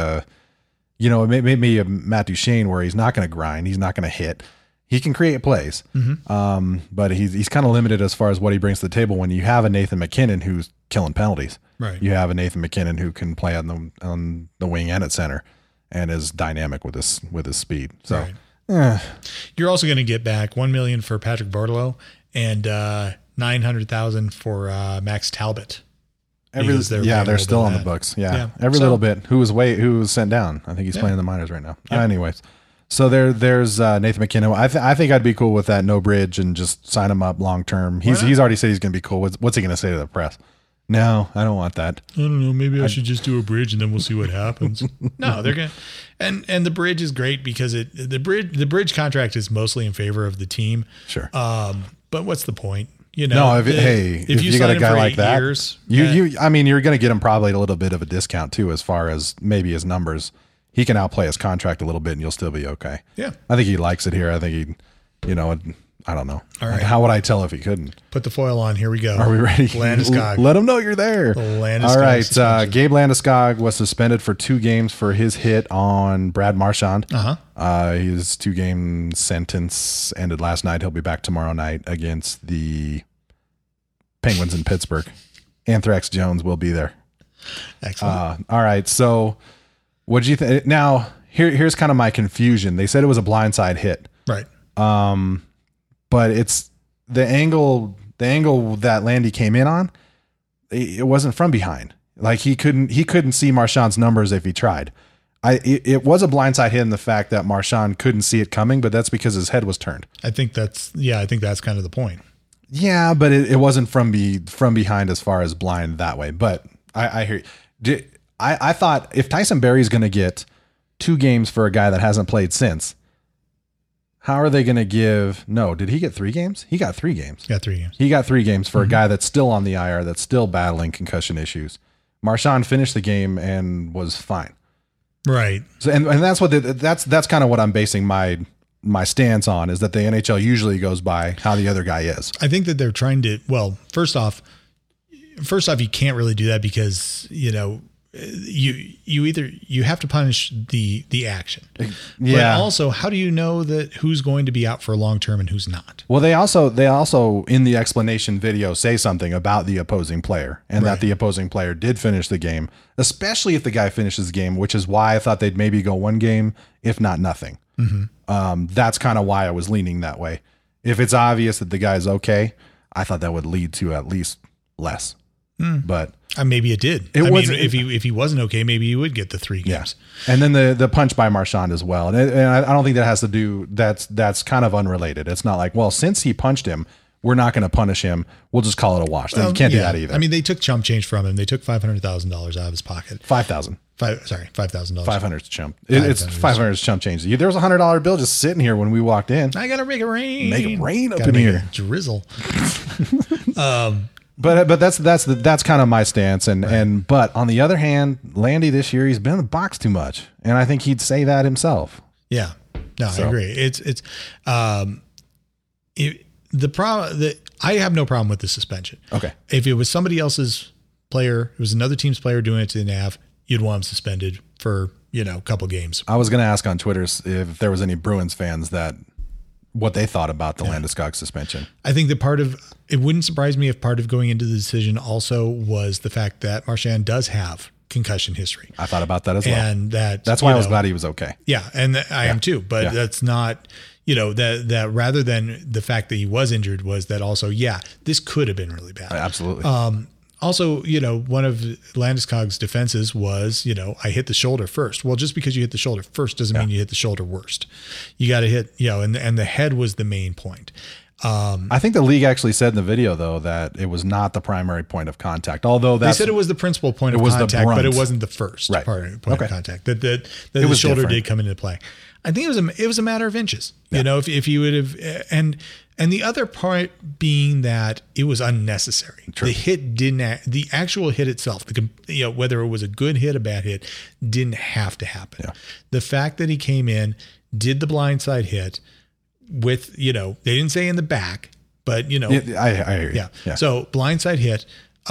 maybe a Matt Duchene, where he's not going to grind, he's not going to hit. He can create plays, but he's kind of limited as far as what he brings to the table. When you have a Nathan MacKinnon who's killing penalties, right? You have a Nathan MacKinnon who can play on the wing and at center, and is dynamic with his speed. So, you're also going to get back $1 million for Patrick Barlow and $900,000 for Max Talbot. They're still on the books. Yeah. Every little bit. Who was sent down? I think he's playing in the minors right now. Yep. Anyways. So there's Nathan MacKinnon. I think I'd be cool with that, no bridge, and just sign him up long term. He's already said he's going to be cool. What's he going to say to the press? No, I don't want that. I don't know. Maybe I should just do a bridge and then we'll see what happens. No, they're going to, and the bridge is great because the bridge contract is mostly in favor of the team. Sure. But what's the point? If you got a guy like that, you're going to get him probably a little bit of a discount too, as far as maybe his numbers. He can outplay his contract a little bit and you'll still be okay. Yeah. I think he likes it here. I think I don't know. All right. How would I tell if he couldn't? Put the foil on. Here we go. Are we ready? Landeskog. Let him know you're there. Landeskog. All right. Gabe Landeskog was suspended for 2 games for his hit on Brad Marchand. His 2-game sentence ended last night. He'll be back tomorrow night against the Penguins in Pittsburgh. Anthrax Jones will be there. Excellent. All right. So what do you think? Now, here's kind of my confusion. They said it was a blindside hit. Right. But it's the angle that Landy came in on. It wasn't from behind. Like he couldn't see Marchand's numbers if he tried. It was a blindside hit in the fact that Marchand couldn't see it coming, but that's because his head was turned. I think that's kind of the point. Yeah, but it wasn't from behind as far as blind that way. But I hear you. I thought if Tyson Barrie's going to get 2 games for a guy that hasn't played since, how are they going to give? No, did he get 3 games? He got 3 games. Got 3 games. He got 3 games for a guy that's still on the IR, that's still battling concussion issues. Marchand finished the game and was fine. Right. So and that's what that's kind of what I'm basing my stance on, is that the NHL usually goes by how the other guy is. I think that they're trying to. Well, first off, you can't really do that because you have to punish the action. Yeah. But also, how do you know that who's going to be out for long term and who's not? Well, they also in the explanation video say something about the opposing player, and that the opposing player did finish the game, especially if the guy finishes the game, which is why I thought they'd maybe go 1 game, if not nothing. Mm-hmm. That's kind of why I was leaning that way. If it's obvious that the guy's okay, I thought that would lead to at least less. But maybe it did. It was if he wasn't okay, maybe he would get the 3 games. Yeah. And then the punch by Marchand as well. And I don't think that has to do, that's kind of unrelated. It's not like, well, since he punched him, we're not going to punish him. We'll just call it a wash. You can't do that either. I mean, they took chump change from him. They took $500,000 out of his pocket. $5,000. $5,000. 500 is chump. It's 500 is chump change. There was $100 bill just sitting here when we walked in. I gotta make it rain. Make it rain up Gotta in make here. it drizzle. But that's kind of my stance. But on the other hand, Landy this year, he's been in the box too much, and I think he'd say that himself. Yeah, no, I agree. The problem that I have no problem with the suspension. Okay, if it was somebody else's player, it was another team's player doing it to the NAV, you'd want him suspended for a couple games. I was going to ask on Twitter if there was any Bruins fans that what they thought about the Landeskog suspension. I think that it wouldn't surprise me if part of going into the decision also was the fact that Marchand does have concussion history. I thought about that as well. And that's why I was glad he was okay. Yeah. And I am too, but that's not, that rather than the fact that he was injured was that also, this could have been really bad. Absolutely. Also, one of Landeskog's defenses was, I hit the shoulder first. Well, just because you hit the shoulder first doesn't mean you hit the shoulder worst. You got to hit, and the head was the main point. I think the league actually said in the video, though, that it was not the primary point of contact. Although they said it was the principal point of contact, but it wasn't the first point of contact. That the shoulder did come into play. I think it was a matter of inches. If you would have and the other part being that it was unnecessary. True. The hit the actual hit itself, whether it was a good hit, a bad hit, didn't have to happen. Yeah. The fact that he came in, did the blindside hit with, they didn't say in the back, but I hear you. Yeah. So blindside hit,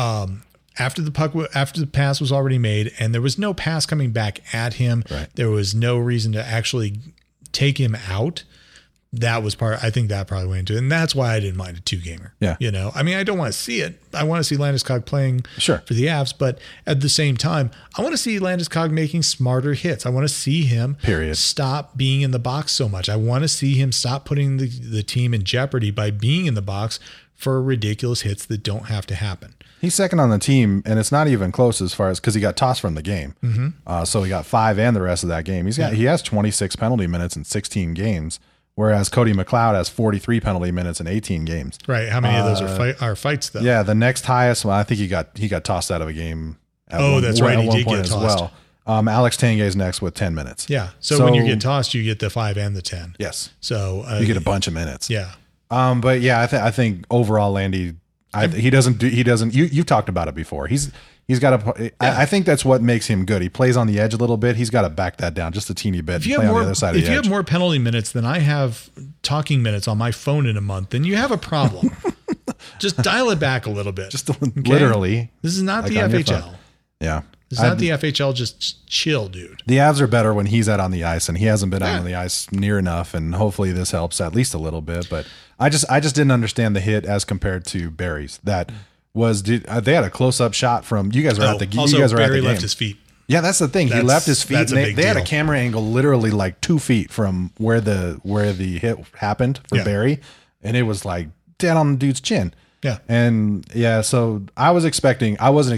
after the pass was already made and there was no pass coming back at him. Right. There was no reason to actually take him out. That was I think that probably went into it. And that's why I didn't mind a 2-gamer. Yeah. I don't want to see it. I want to see Landeskog playing for the Avs, but at the same time, I want to see Landeskog making smarter hits. I want to see him stop being in the box so much. I want to see him stop putting the team in jeopardy by being in the box for ridiculous hits that don't have to happen. He's second on the team, and it's not even close as far as because he got tossed from the game. Mm-hmm. So he got 5 and the rest of that game. He has 26 penalty minutes in 16 games. Whereas Cody McLeod has 43 penalty minutes in 18 games. Right. How many of those are fights though? Yeah. The next highest, I think he got tossed out of a game. That's right. He did get tossed. Alex Tanguay is next with 10 minutes. Yeah. So when you get tossed, you get the 5 and the 10. Yes. So you get a bunch of minutes. Yeah. But yeah, I think overall Landy, he doesn't. You've talked about it before. He's got to. I think that's what makes him good. He plays on the edge a little bit. He's got to back that down just a teeny bit. If you have more penalty minutes than I have talking minutes on my phone in a month, then you have a problem. Just dial it back a little bit. Just literally. This is not the FHL. Yeah. It's not the FHL. Just chill, dude. The Avs are better when he's out on the ice, and he hasn't been out on the ice near enough. And hopefully this helps at least a little bit. But I just didn't understand the hit as compared to Barry's. That was they had a close up shot from you guys were at the also, you guys were Barry at the game. left his feet. Yeah, that's the thing. He left his feet. And they had a camera angle literally like 2 feet from where the hit happened for Barry, and it was like dead on the dude's chin. Yeah, and so I wasn't expecting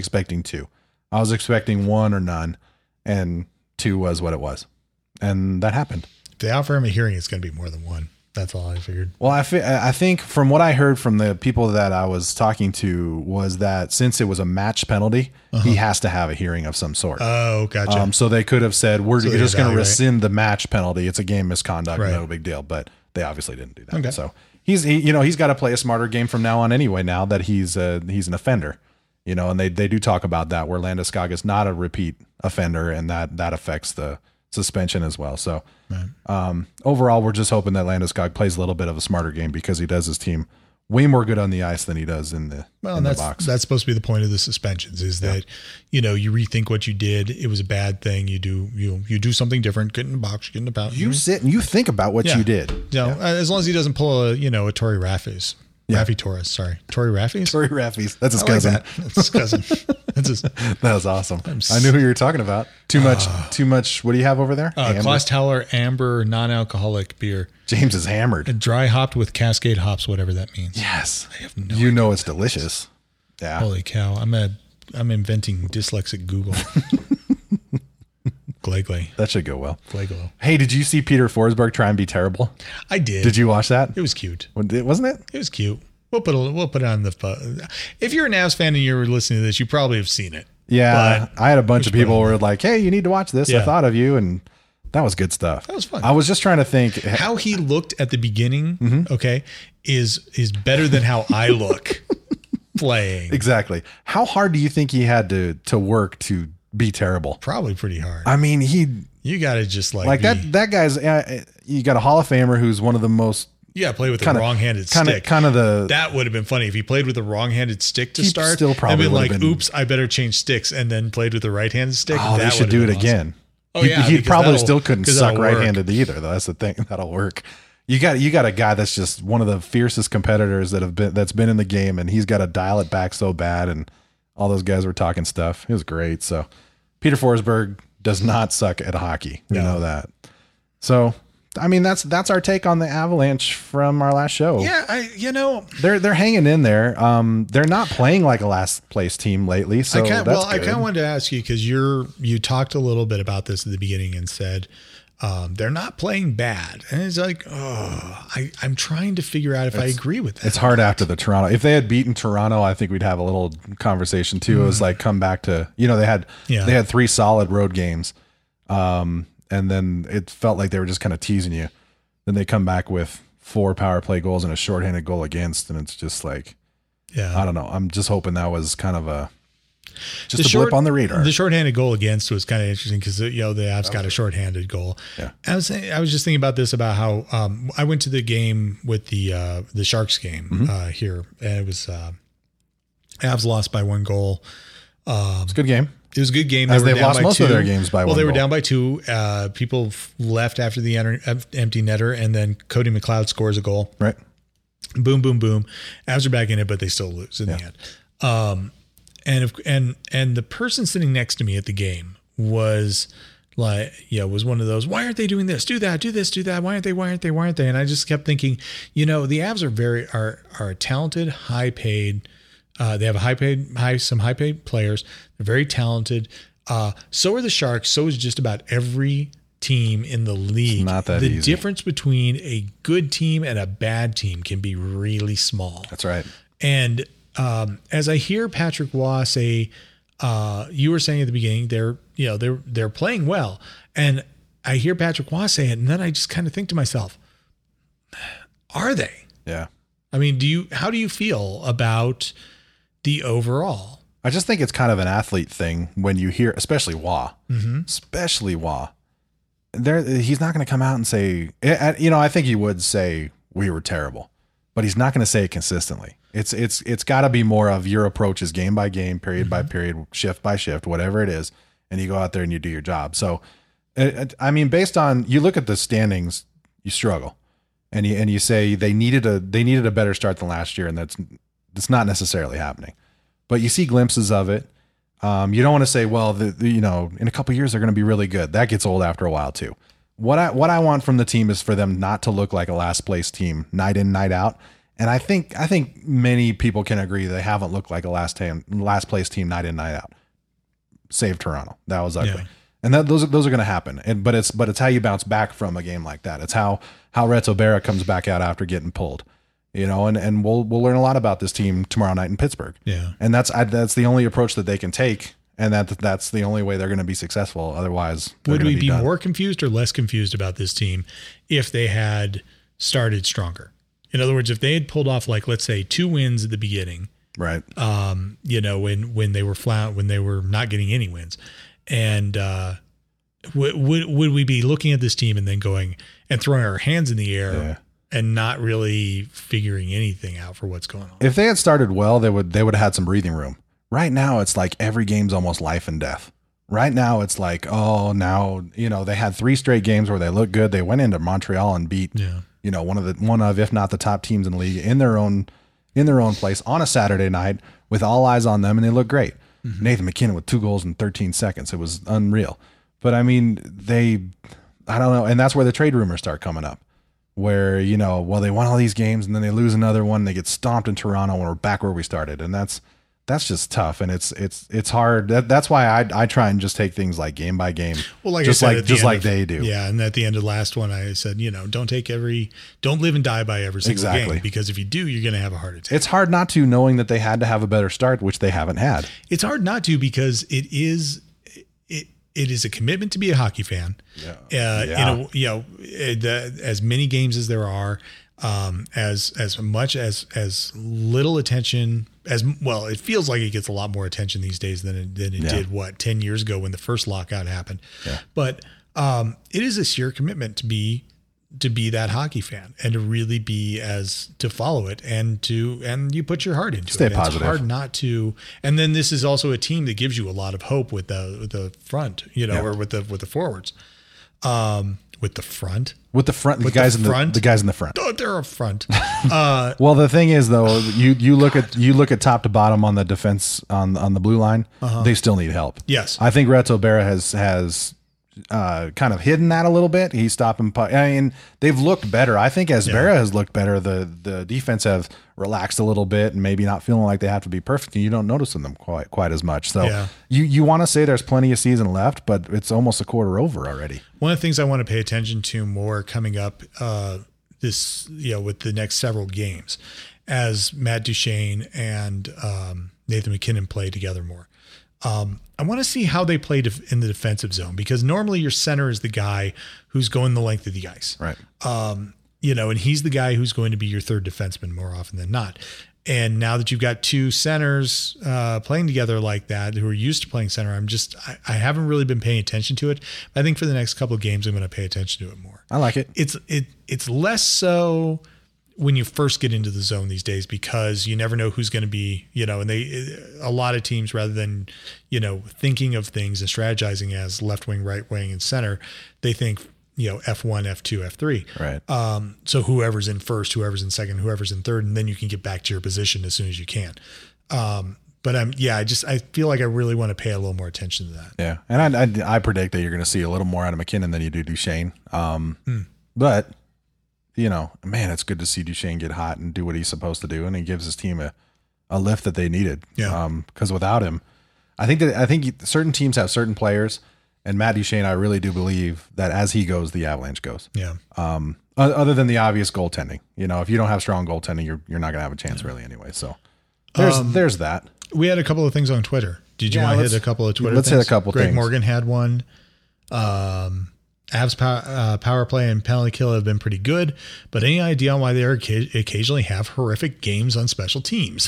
2. I was expecting 1 or none, and 2 was what it was, and that happened. If they offer him a hearing, it's going to be more than 1. That's all I figured. Well, I think from what I heard from the people that I was talking to was that since it was a match penalty, he has to have a hearing of some sort. Oh, gotcha. So they could have said, we're just going to rescind the match penalty. It's a game misconduct. Right. No big deal. But they obviously didn't do that. Okay. So he's got to play a smarter game from now on anyway, now that he's an offender. And they do talk about that where Landeskog is not a repeat offender, and that affects the suspension as well. So overall, we're just hoping that Landeskog plays a little bit of a smarter game because he does his team way more good on the ice than he does in the box. That's supposed to be the point of the suspensions is that, you rethink what you did. It was a bad thing. You do something different, get in the box, get in the box. You sit and you think about what you did. As long as he doesn't pull a Torrey Raffis. Raffy Torres, sorry. Torrey Raffis? Torrey Raffis. That's his cousin. Like that. That's his cousin. That was awesome. I knew who you were talking about. Too much. What do you have over there? Klaus Tauler Amber non-alcoholic beer. James is hammered. And dry hopped with Cascade hops, whatever that means. Yes. I have no idea it's delicious. Yeah. Holy cow. I'm inventing dyslexic Google. Glagle. That should go well. Glagle. Hey, did you see Peter Forsberg try and be terrible? I did. Did you watch that? It was cute. Wasn't it? It was cute. We'll put it on the. If you're an Avs fan and you're listening to this, you probably have seen it. Yeah, But I had a bunch of people who were like, "Hey, you need to watch this." I Yeah. thought of you, and that was good stuff. That was fun. I was just trying to think. how he looked at the beginning, okay, is better than how I look playing. Exactly. How hard do you think he had to work to be terrible? Probably pretty hard. I mean, You got to just like that guy's. You got a Hall of Famer who's one of the most. Yeah, play with the wrong-handed stick. That would have been funny if he played with the wrong-handed stick to He start. still probably and been would have like, been- "Oops, I better change sticks," and then played with the right-handed stick. Oh, they That should would do have it been again. awesome. Oh He yeah, because probably that'll- still couldn't because suck that'll work. right-handed either, though. That's the thing. That'll work. You got a guy that's just one of the fiercest competitors that's been in the game, and he's got to dial it back so bad. And all those guys were talking stuff. It was great. So Peter Forsberg does not suck at hockey. We know that. So I mean, that's our take on the Avalanche from our last show. Yeah, They're hanging in there. They're not playing like a last place team lately. So I kind good. of wanted to ask you because you talked a little bit about this at the beginning and said they're not playing bad, and it's like, I'm trying to figure out if I agree with that. It's hard after the Toronto. If they had beaten Toronto, I think we'd have a little conversation too. It was like come back to they had 3 solid road games, and then it felt like they were just kind of teasing you. Then they come back with 4 power play goals and a shorthanded goal against, and it's just like, I don't know. I'm just hoping that was kind of a blip on the radar. The shorthanded goal against was kind of interesting because the Avs got a shorthanded goal. Yeah. I was just thinking about this about how I went to the game with the Sharks game here, and it was Avs lost by 1 goal. It's a good game. It was a good game. As They were they've down lost by most 2. of their games by 1 Well, they were goal. down by 2. People left after the empty netter, and then Cody McLeod scores a goal. Right. Boom, boom, boom. Avs are back in it, but they still lose in the end. And the person sitting next to me at the game was like, was one of those, why aren't they doing this? Do that, do this, do that. Why aren't they? And I just kept thinking, the Avs are talented, high paid. They have some high paid players. They're very talented. So are the Sharks. So is just about every team in the league. It's not that the easy. difference between a good team and a bad team can be really small. That's right. And as I hear Patrick Waugh say, you were saying at the beginning, they're playing well, and I hear Patrick Waugh say it, and then I just kind of think to myself, are they? Yeah. I mean, how do you feel about the overall? I just think it's kind of an athlete thing when you hear, especially Waugh, he's not going to come out and say, I think he would say we were terrible, but he's not going to say it consistently. It's got to be more of your approach is game by game, period by period, shift by shift, whatever it is. And you go out there and you do your job. So, I mean, based on, you look at the standings, you struggle and you say they needed a better start than last year. And that's not necessarily happening, but you see glimpses of it. You don't want to say, well, in a couple of years, they're going to be really good. That gets old after a while too. What I want from the team is for them not to look like a last place team night in, night out. And I think many people can agree they haven't looked like a last place team night in, night out. Save Toronto. That was ugly. Yeah. And those are going to happen. But it's how you bounce back from a game like that. It's how Reto Berra comes back out after getting pulled. And we'll learn a lot about this team tomorrow night in Pittsburgh. Yeah. And that's the only approach that they can take, and that's the only way they're going to be successful. Otherwise, Would we be done. more confused or less confused about this team if they had started stronger? In other words, if they had pulled off, like, let's say 2 wins at the beginning, right? When they were flat, when they were not getting any wins, and would we be looking at this team and then going and throwing our hands in the air and not really figuring anything out for what's going on? If they had started well, they would have had some breathing room. Right now, it's like every game's almost life and death. Right now, it's like, they had 3 straight games where they looked good. They went into Montreal and beat, one of if not the top teams in the league in their own place on a Saturday night with all eyes on them, and they look great. Mm-hmm. Nathan McKinnon with 2 goals in 13 seconds. It was unreal. But I mean, I don't know, and that's where the trade rumors start coming up. Where, they won all these games and then they lose another one. And they get stomped in Toronto and we're back where we started. And that's that's just tough, and it's hard. That's why I try and just take things like game by game. Well, like just I said, like they do. Yeah, and at the end of the last one, I said, don't live and die by every single game, because if you do, you're going to have a heart attack. It's hard not to, knowing that they had to have a better start, which they haven't had. It's hard not to, because it is a commitment to be a hockey fan. As many games as there are, as much as little attention as well, it feels like it gets a lot more attention these days than it did 10 years ago when the first lockout happened. Yeah. But it is a sheer commitment to be that hockey fan and to really to follow it and you put your heart into it. Stay positive. It's hard not to. And then this is also a team that gives you a lot of hope with the front, or with the forwards. With the front, the guys in the front. Oh, they're up front. Well, the thing is, though, you look at top to bottom on the defense on the blue line. They still need help. Yes, I think Reto Berra has kind of hidden that a little bit. He's stopping. I mean, they've looked better. I think as Berra has looked better, the defense have relaxed a little bit and maybe not feeling like they have to be perfect. And you don't notice them quite as much. So you want to say there's plenty of season left, but it's almost a quarter over already. One of the things I want to pay attention to more coming up with the next several games, as Matt Duchene and Nathan MacKinnon play together more. I want to see how they play in the defensive zone, because normally your center is the guy who's going the length of the ice. Right. And he's the guy who's going to be your third defenseman more often than not. And now that you've got two centers playing together like that, who are used to playing center, I haven't really been paying attention to it. I think for the next couple of games, I'm going to pay attention to it more. I like it. It's less so when you first get into the zone these days, because you never know who's going to be, and a lot of teams, rather than, thinking of things and strategizing as left wing, right wing, and center, they think, F1, F2, F3. Right. So whoever's in first, whoever's in second, whoever's in third, and then you can get back to your position as soon as you can. But I feel like I really want to pay a little more attention to that. Yeah. And I predict that you're going to see a little more out of MacKinnon than you do Duchene. But man, it's good to see Duchene get hot and do what he's supposed to do. And he gives his team a lift that they needed. Yeah. Cause without him, I think certain teams have certain players, and Matt Duchene, I really do believe that as he goes, the Avalanche goes. Yeah. Other than the obvious goaltending, if you don't have strong goaltending, you're not going to have a chance really anyway. So there's that. We had a couple of things on Twitter. Did you want to hit a couple of Twitter things? Hit a couple Greg things. Morgan had one. Avs power play and penalty kill have been pretty good, but any idea on why they occasionally have horrific games on special teams?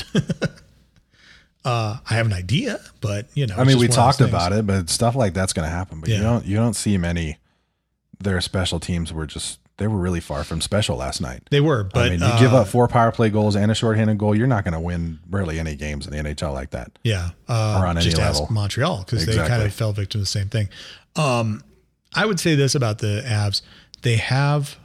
I have an idea, but we talked about it, but stuff like that's going to happen. But you don't see many. Their special teams they were really far from special last night. They were, but you give up 4 power play goals and a shorthanded goal, you're not going to win really any games in the NHL like that. Yeah, or on any level. Ask Montreal, because they kind of fell victim to the same thing. I would say this about the Avs: they have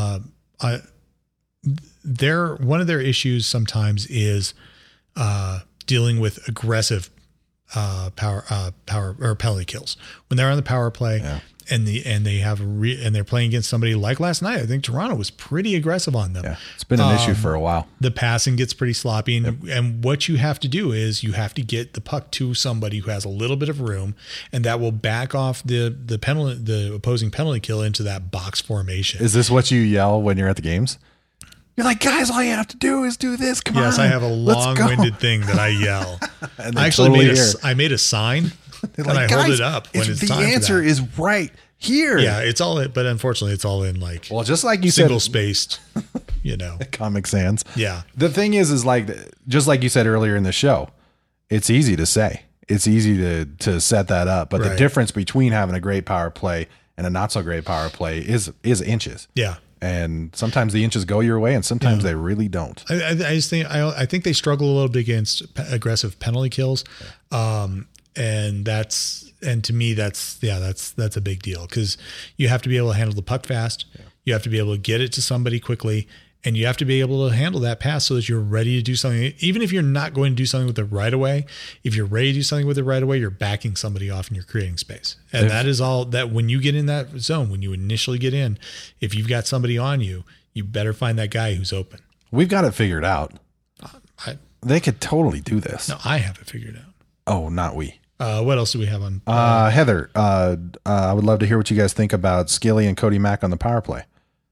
one of their issues sometimes is dealing with aggressive power or penalty kills when they're on the power play. Yeah. And they're playing against somebody like last night. I think Toronto was pretty aggressive on them. Yeah, it's been an issue for a while. The passing gets pretty sloppy, and what you have to do is you have to get the puck to somebody who has a little bit of room, and that will back off the opposing penalty kill into that box formation. Is this what you yell when you're at the games? You're like, guys, all you have to do is do this. Come on. Yes, I have a long-winded thing that I yell. I actually made a sign. And I hold it up when it's time. The answer is right here. Yeah, it's all in, but unfortunately, it's all in just like you single said, spaced. Comic Sans. Yeah. The thing is just like you said earlier in the show, it's easy to say. It's easy to set that up, but the difference between having a great power play and a not so great power play is inches. Yeah. And sometimes the inches go your way, and sometimes they really don't. I think they struggle a little bit against aggressive penalty kills. And to me, that's a big deal, because you have to be able to handle the puck fast. Yeah. You have to be able to get it to somebody quickly, and you have to be able to handle that pass so that you're ready to do something. Even if you're not going to do something with it right away, if you're ready to do something with it right away, you're backing somebody off and you're creating space. And that is all that when you get in that zone, when you initially get in, if you've got somebody on you, you better find that guy who's open. We've got it figured out. They could totally do this. No, I have it figured out. Oh, not we. What else do we have on? Heather, I would love to hear what you guys think about Skilly and Cody Mack on the power play.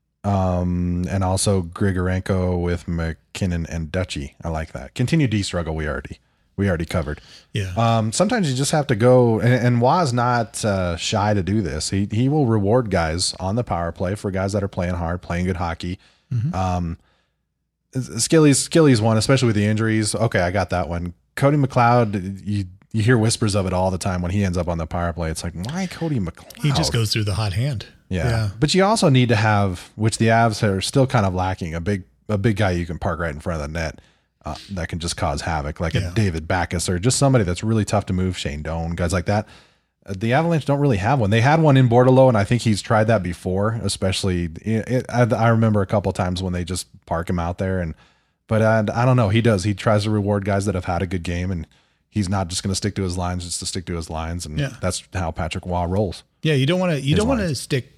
And also Grigorenko with McKinnon and Dutchy. I like that. Continue D struggle. We already covered. Yeah. Sometimes you just have to go, and Wa's not shy to do this. He will reward guys on the power play for guys that are playing hard, playing good hockey. Mm-hmm. Skilly's one, especially with the injuries. Okay, I got that one. Cody McLeod, you hear whispers of it all the time when he ends up on the power play. It's like, why Cody McLeod? He just goes through the hot hand. Yeah. But you also need to have, which the Avs are still kind of lacking, a big guy you can park right in front of the net that can just cause havoc, like a David Backes or just somebody that's really tough to move, Shane Doan, guys like that. The Avalanche don't really have one. They had one in Bordelot, and I think he's tried that before, especially I remember a couple times when they just park him out there. But I don't know. He tries to reward guys that have had a good game, and he's not just going to stick to his lines just to stick to his lines. And that's how Patrick Waugh rolls. Yeah. You don't want to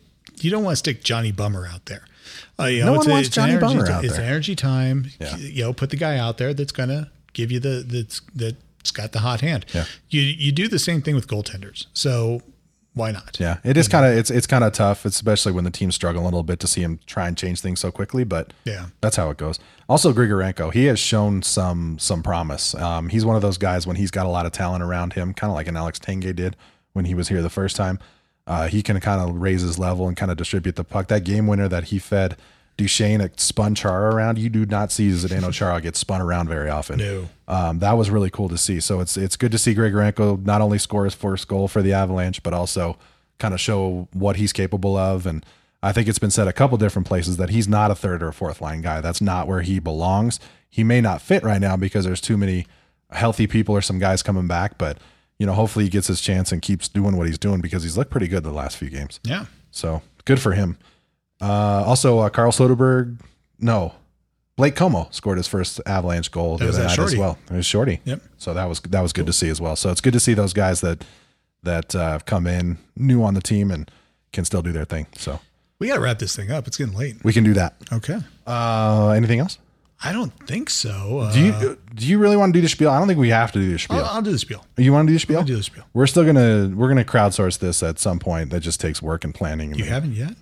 stick Johnny Bummer out there. No one wants Johnny Bummer out there. It's energy time. Yeah. Put the guy out there that's going to give you that's got the hot hand. Yeah. You do the same thing with goaltenders. So why not? Yeah. It is kind of, it's kind of tough, especially when the team's struggling a little bit to see him try and change things so quickly, but that's how it goes. Also Grigorenko, he has shown some promise. He's one of those guys when he's got a lot of talent around him, kind of like an Alex Tanguay did when he was here the first time. He can kind of raise his level and kind of distribute the puck. That game winner that he fed Duchesne spun Chara around. You do not see Zdeno Chara get spun around very often. No. That was really cool to see. So it's good to see Grigorenko not only score his first goal for the Avalanche, but also kind of show what he's capable of. And I think it's been said a couple different places that he's not a third or fourth line guy. That's not where he belongs. He may not fit right now because there's too many healthy people or some guys coming back, but hopefully he gets his chance and keeps doing what he's doing because he's looked pretty good the last few games. Yeah. So good for him. Also, Carl Soderberg, Blake Como scored his first Avalanche goal the other night as well. It was Shorty. Yep. So that was good to see as well. So it's good to see those guys that have come in new on the team and can still do their thing. So we got to wrap this thing up. It's getting late. We can do that. Okay. Anything else? I don't think so. Do you really want to do the spiel? I don't think we have to do the spiel. I'll do the spiel. You want to do the spiel? I'll do the spiel. We're gonna crowdsource this at some point. That just takes work and planning. You haven't yet?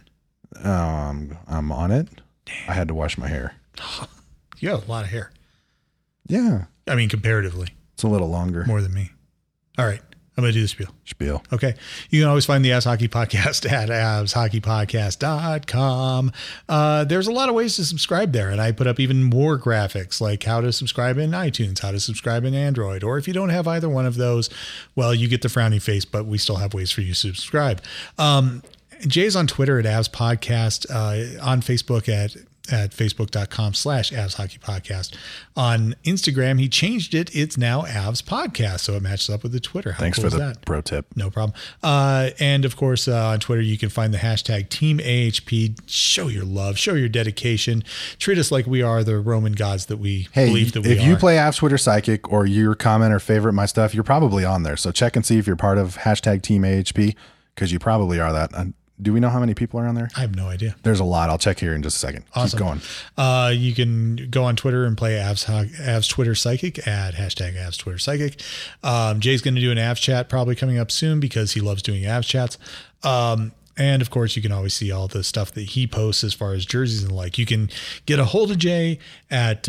I'm on it. Damn. I had to wash my hair. You have a lot of hair. Yeah. I mean, comparatively. It's a little longer. More than me. All right. I'm going to do the spiel. Okay. You can always find the Avs Hockey Podcast at avshockeypodcast.com. There's a lot of ways to subscribe there, and I put up even more graphics, like how to subscribe in iTunes, how to subscribe in Android, or if you don't have either one of those, well, you get the frowny face, but we still have ways for you to subscribe. Jay's on Twitter at Avs Podcast, on Facebook at facebook.com/Avs Hockey Podcast. On Instagram, he changed it. It's now Avs Podcast. So it matches up with the Twitter. How Thanks cool for is the that? pro tip. No problem. And of course, on Twitter, you can find the hashtag Team AHP. Show your love, show your dedication. Treat us like we are the Roman gods that we believe that we are. If you play Avs Twitter Psychic or you comment or favorite my stuff, you're probably on there. So check and see if you're part of hashtag Team AHP, because you probably are that. Do we know how many people are on there? I have no idea. There's a lot. I'll check here in just a second. Awesome. Keep going. You can go on Twitter and play Avs Twitter Psychic at hashtag Avs Twitter Psychic. Jay's going to do an Avs chat probably coming up soon because he loves doing Avs chats. And of course, you can always see all the stuff that he posts as far as jerseys and like. You can get a hold of Jay at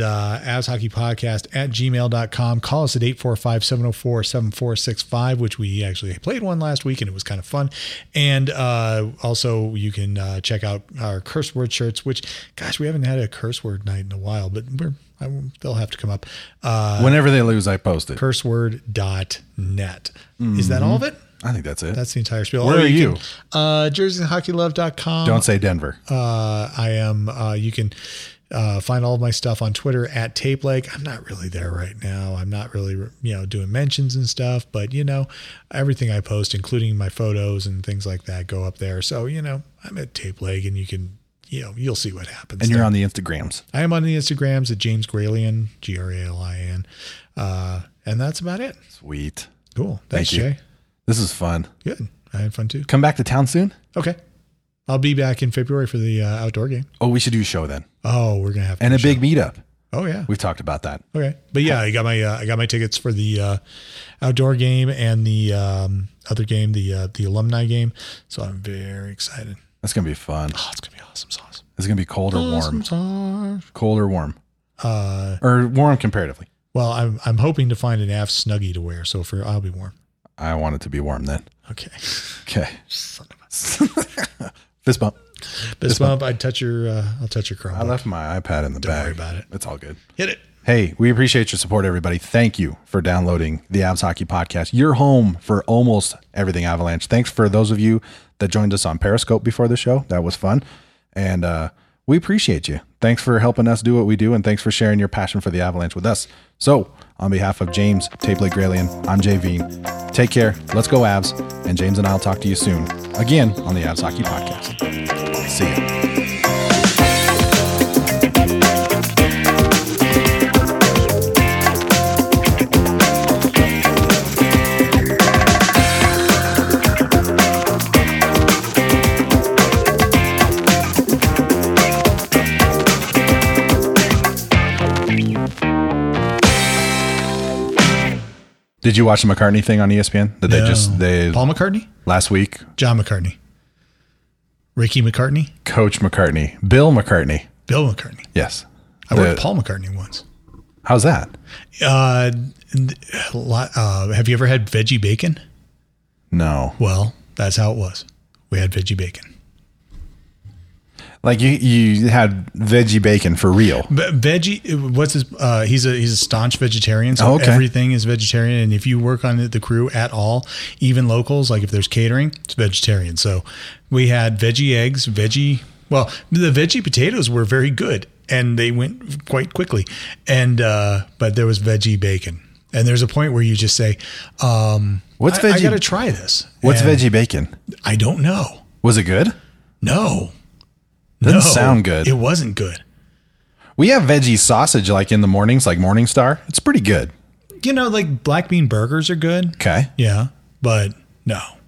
avshockeypodcast@gmail.com. Call us at 845-704-7465, which we actually played one last week and it was kind of fun. And also you can check out our curse word shirts, which, gosh, we haven't had a curse word night in a while, but they'll have to come up. Whenever they lose, I post it. Curseword.net. Is that all of it? I think that's it. That's the entire spiel. Where are you? JerseyHockeyLove.com. Don't say Denver. I am. You can find all of my stuff on Twitter at Tape Leg. I'm not really there right now. I'm not really, doing mentions and stuff, but everything I post, including my photos and things like that, go up there. So, I'm at Tape Leg, and you can, you'll see what happens. And you're on the Instagrams. I am on the Instagrams at James Gralin, Gralin. And that's about it. Sweet. Cool. Thanks, Jay. This is fun. Good. I had fun too. Come back to town soon. Okay. I'll be back in February for the outdoor game. Oh, we should do a show then. Oh, we're going to have a big meetup. Oh yeah. We've talked about that. Okay. But yeah, I got my tickets for the outdoor game and the other game, the alumni game. So I'm very excited. That's going to be fun. Oh, it's going to be awesome sauce. Is it going to be cold or warm? Sauce. Cold or warm? Or warm comparatively? Well, I'm hoping to find an Avs Snuggie to wear, so I'll be warm. I want it to be warm then. Okay. Okay. Son of a Fist bump. Fist bump. I'll touch your Chromebook. I left my iPad in the bag. Don't worry about it. It's all good. Hit it. Hey, we appreciate your support, everybody. Thank you for downloading the Avs Hockey Podcast, your home for almost everything Avalanche. Thanks for those of you that joined us on Periscope before the show. That was fun. And we appreciate you. Thanks for helping us do what we do, and thanks for sharing your passion for the Avalanche with us. So, on behalf of James, Tape-Leg Gralien, I'm Jay Veen. Take care. Let's go Avs. And James and I will talk to you soon, again, on the Avs Hockey Podcast. See ya. Did you watch the McCartney thing on ESPN? Did they Paul McCartney? Last week? John McCartney. Ricky McCartney? Coach McCartney. Bill McCartney. Bill McCartney. Yes. I worked with Paul McCartney once. How's that? Have you ever had veggie bacon? No. Well, that's how it was. We had veggie bacon. Like you had veggie bacon for real. Veggie, what's his, he's a staunch vegetarian. So okay. Everything is vegetarian. And if you work on the crew at all, even locals, like if there's catering, it's vegetarian. So we had veggie eggs, the veggie potatoes were very good and they went quite quickly. And, but there was veggie bacon. And there's a point where you just say, what's veggie? I got to try this. What's and veggie bacon? I don't know. Was it good? No. Doesn't sound good. It wasn't good. We have veggie sausage like in the mornings, like Morningstar. It's pretty good. You know, like black bean burgers are good. Okay. Yeah, but no.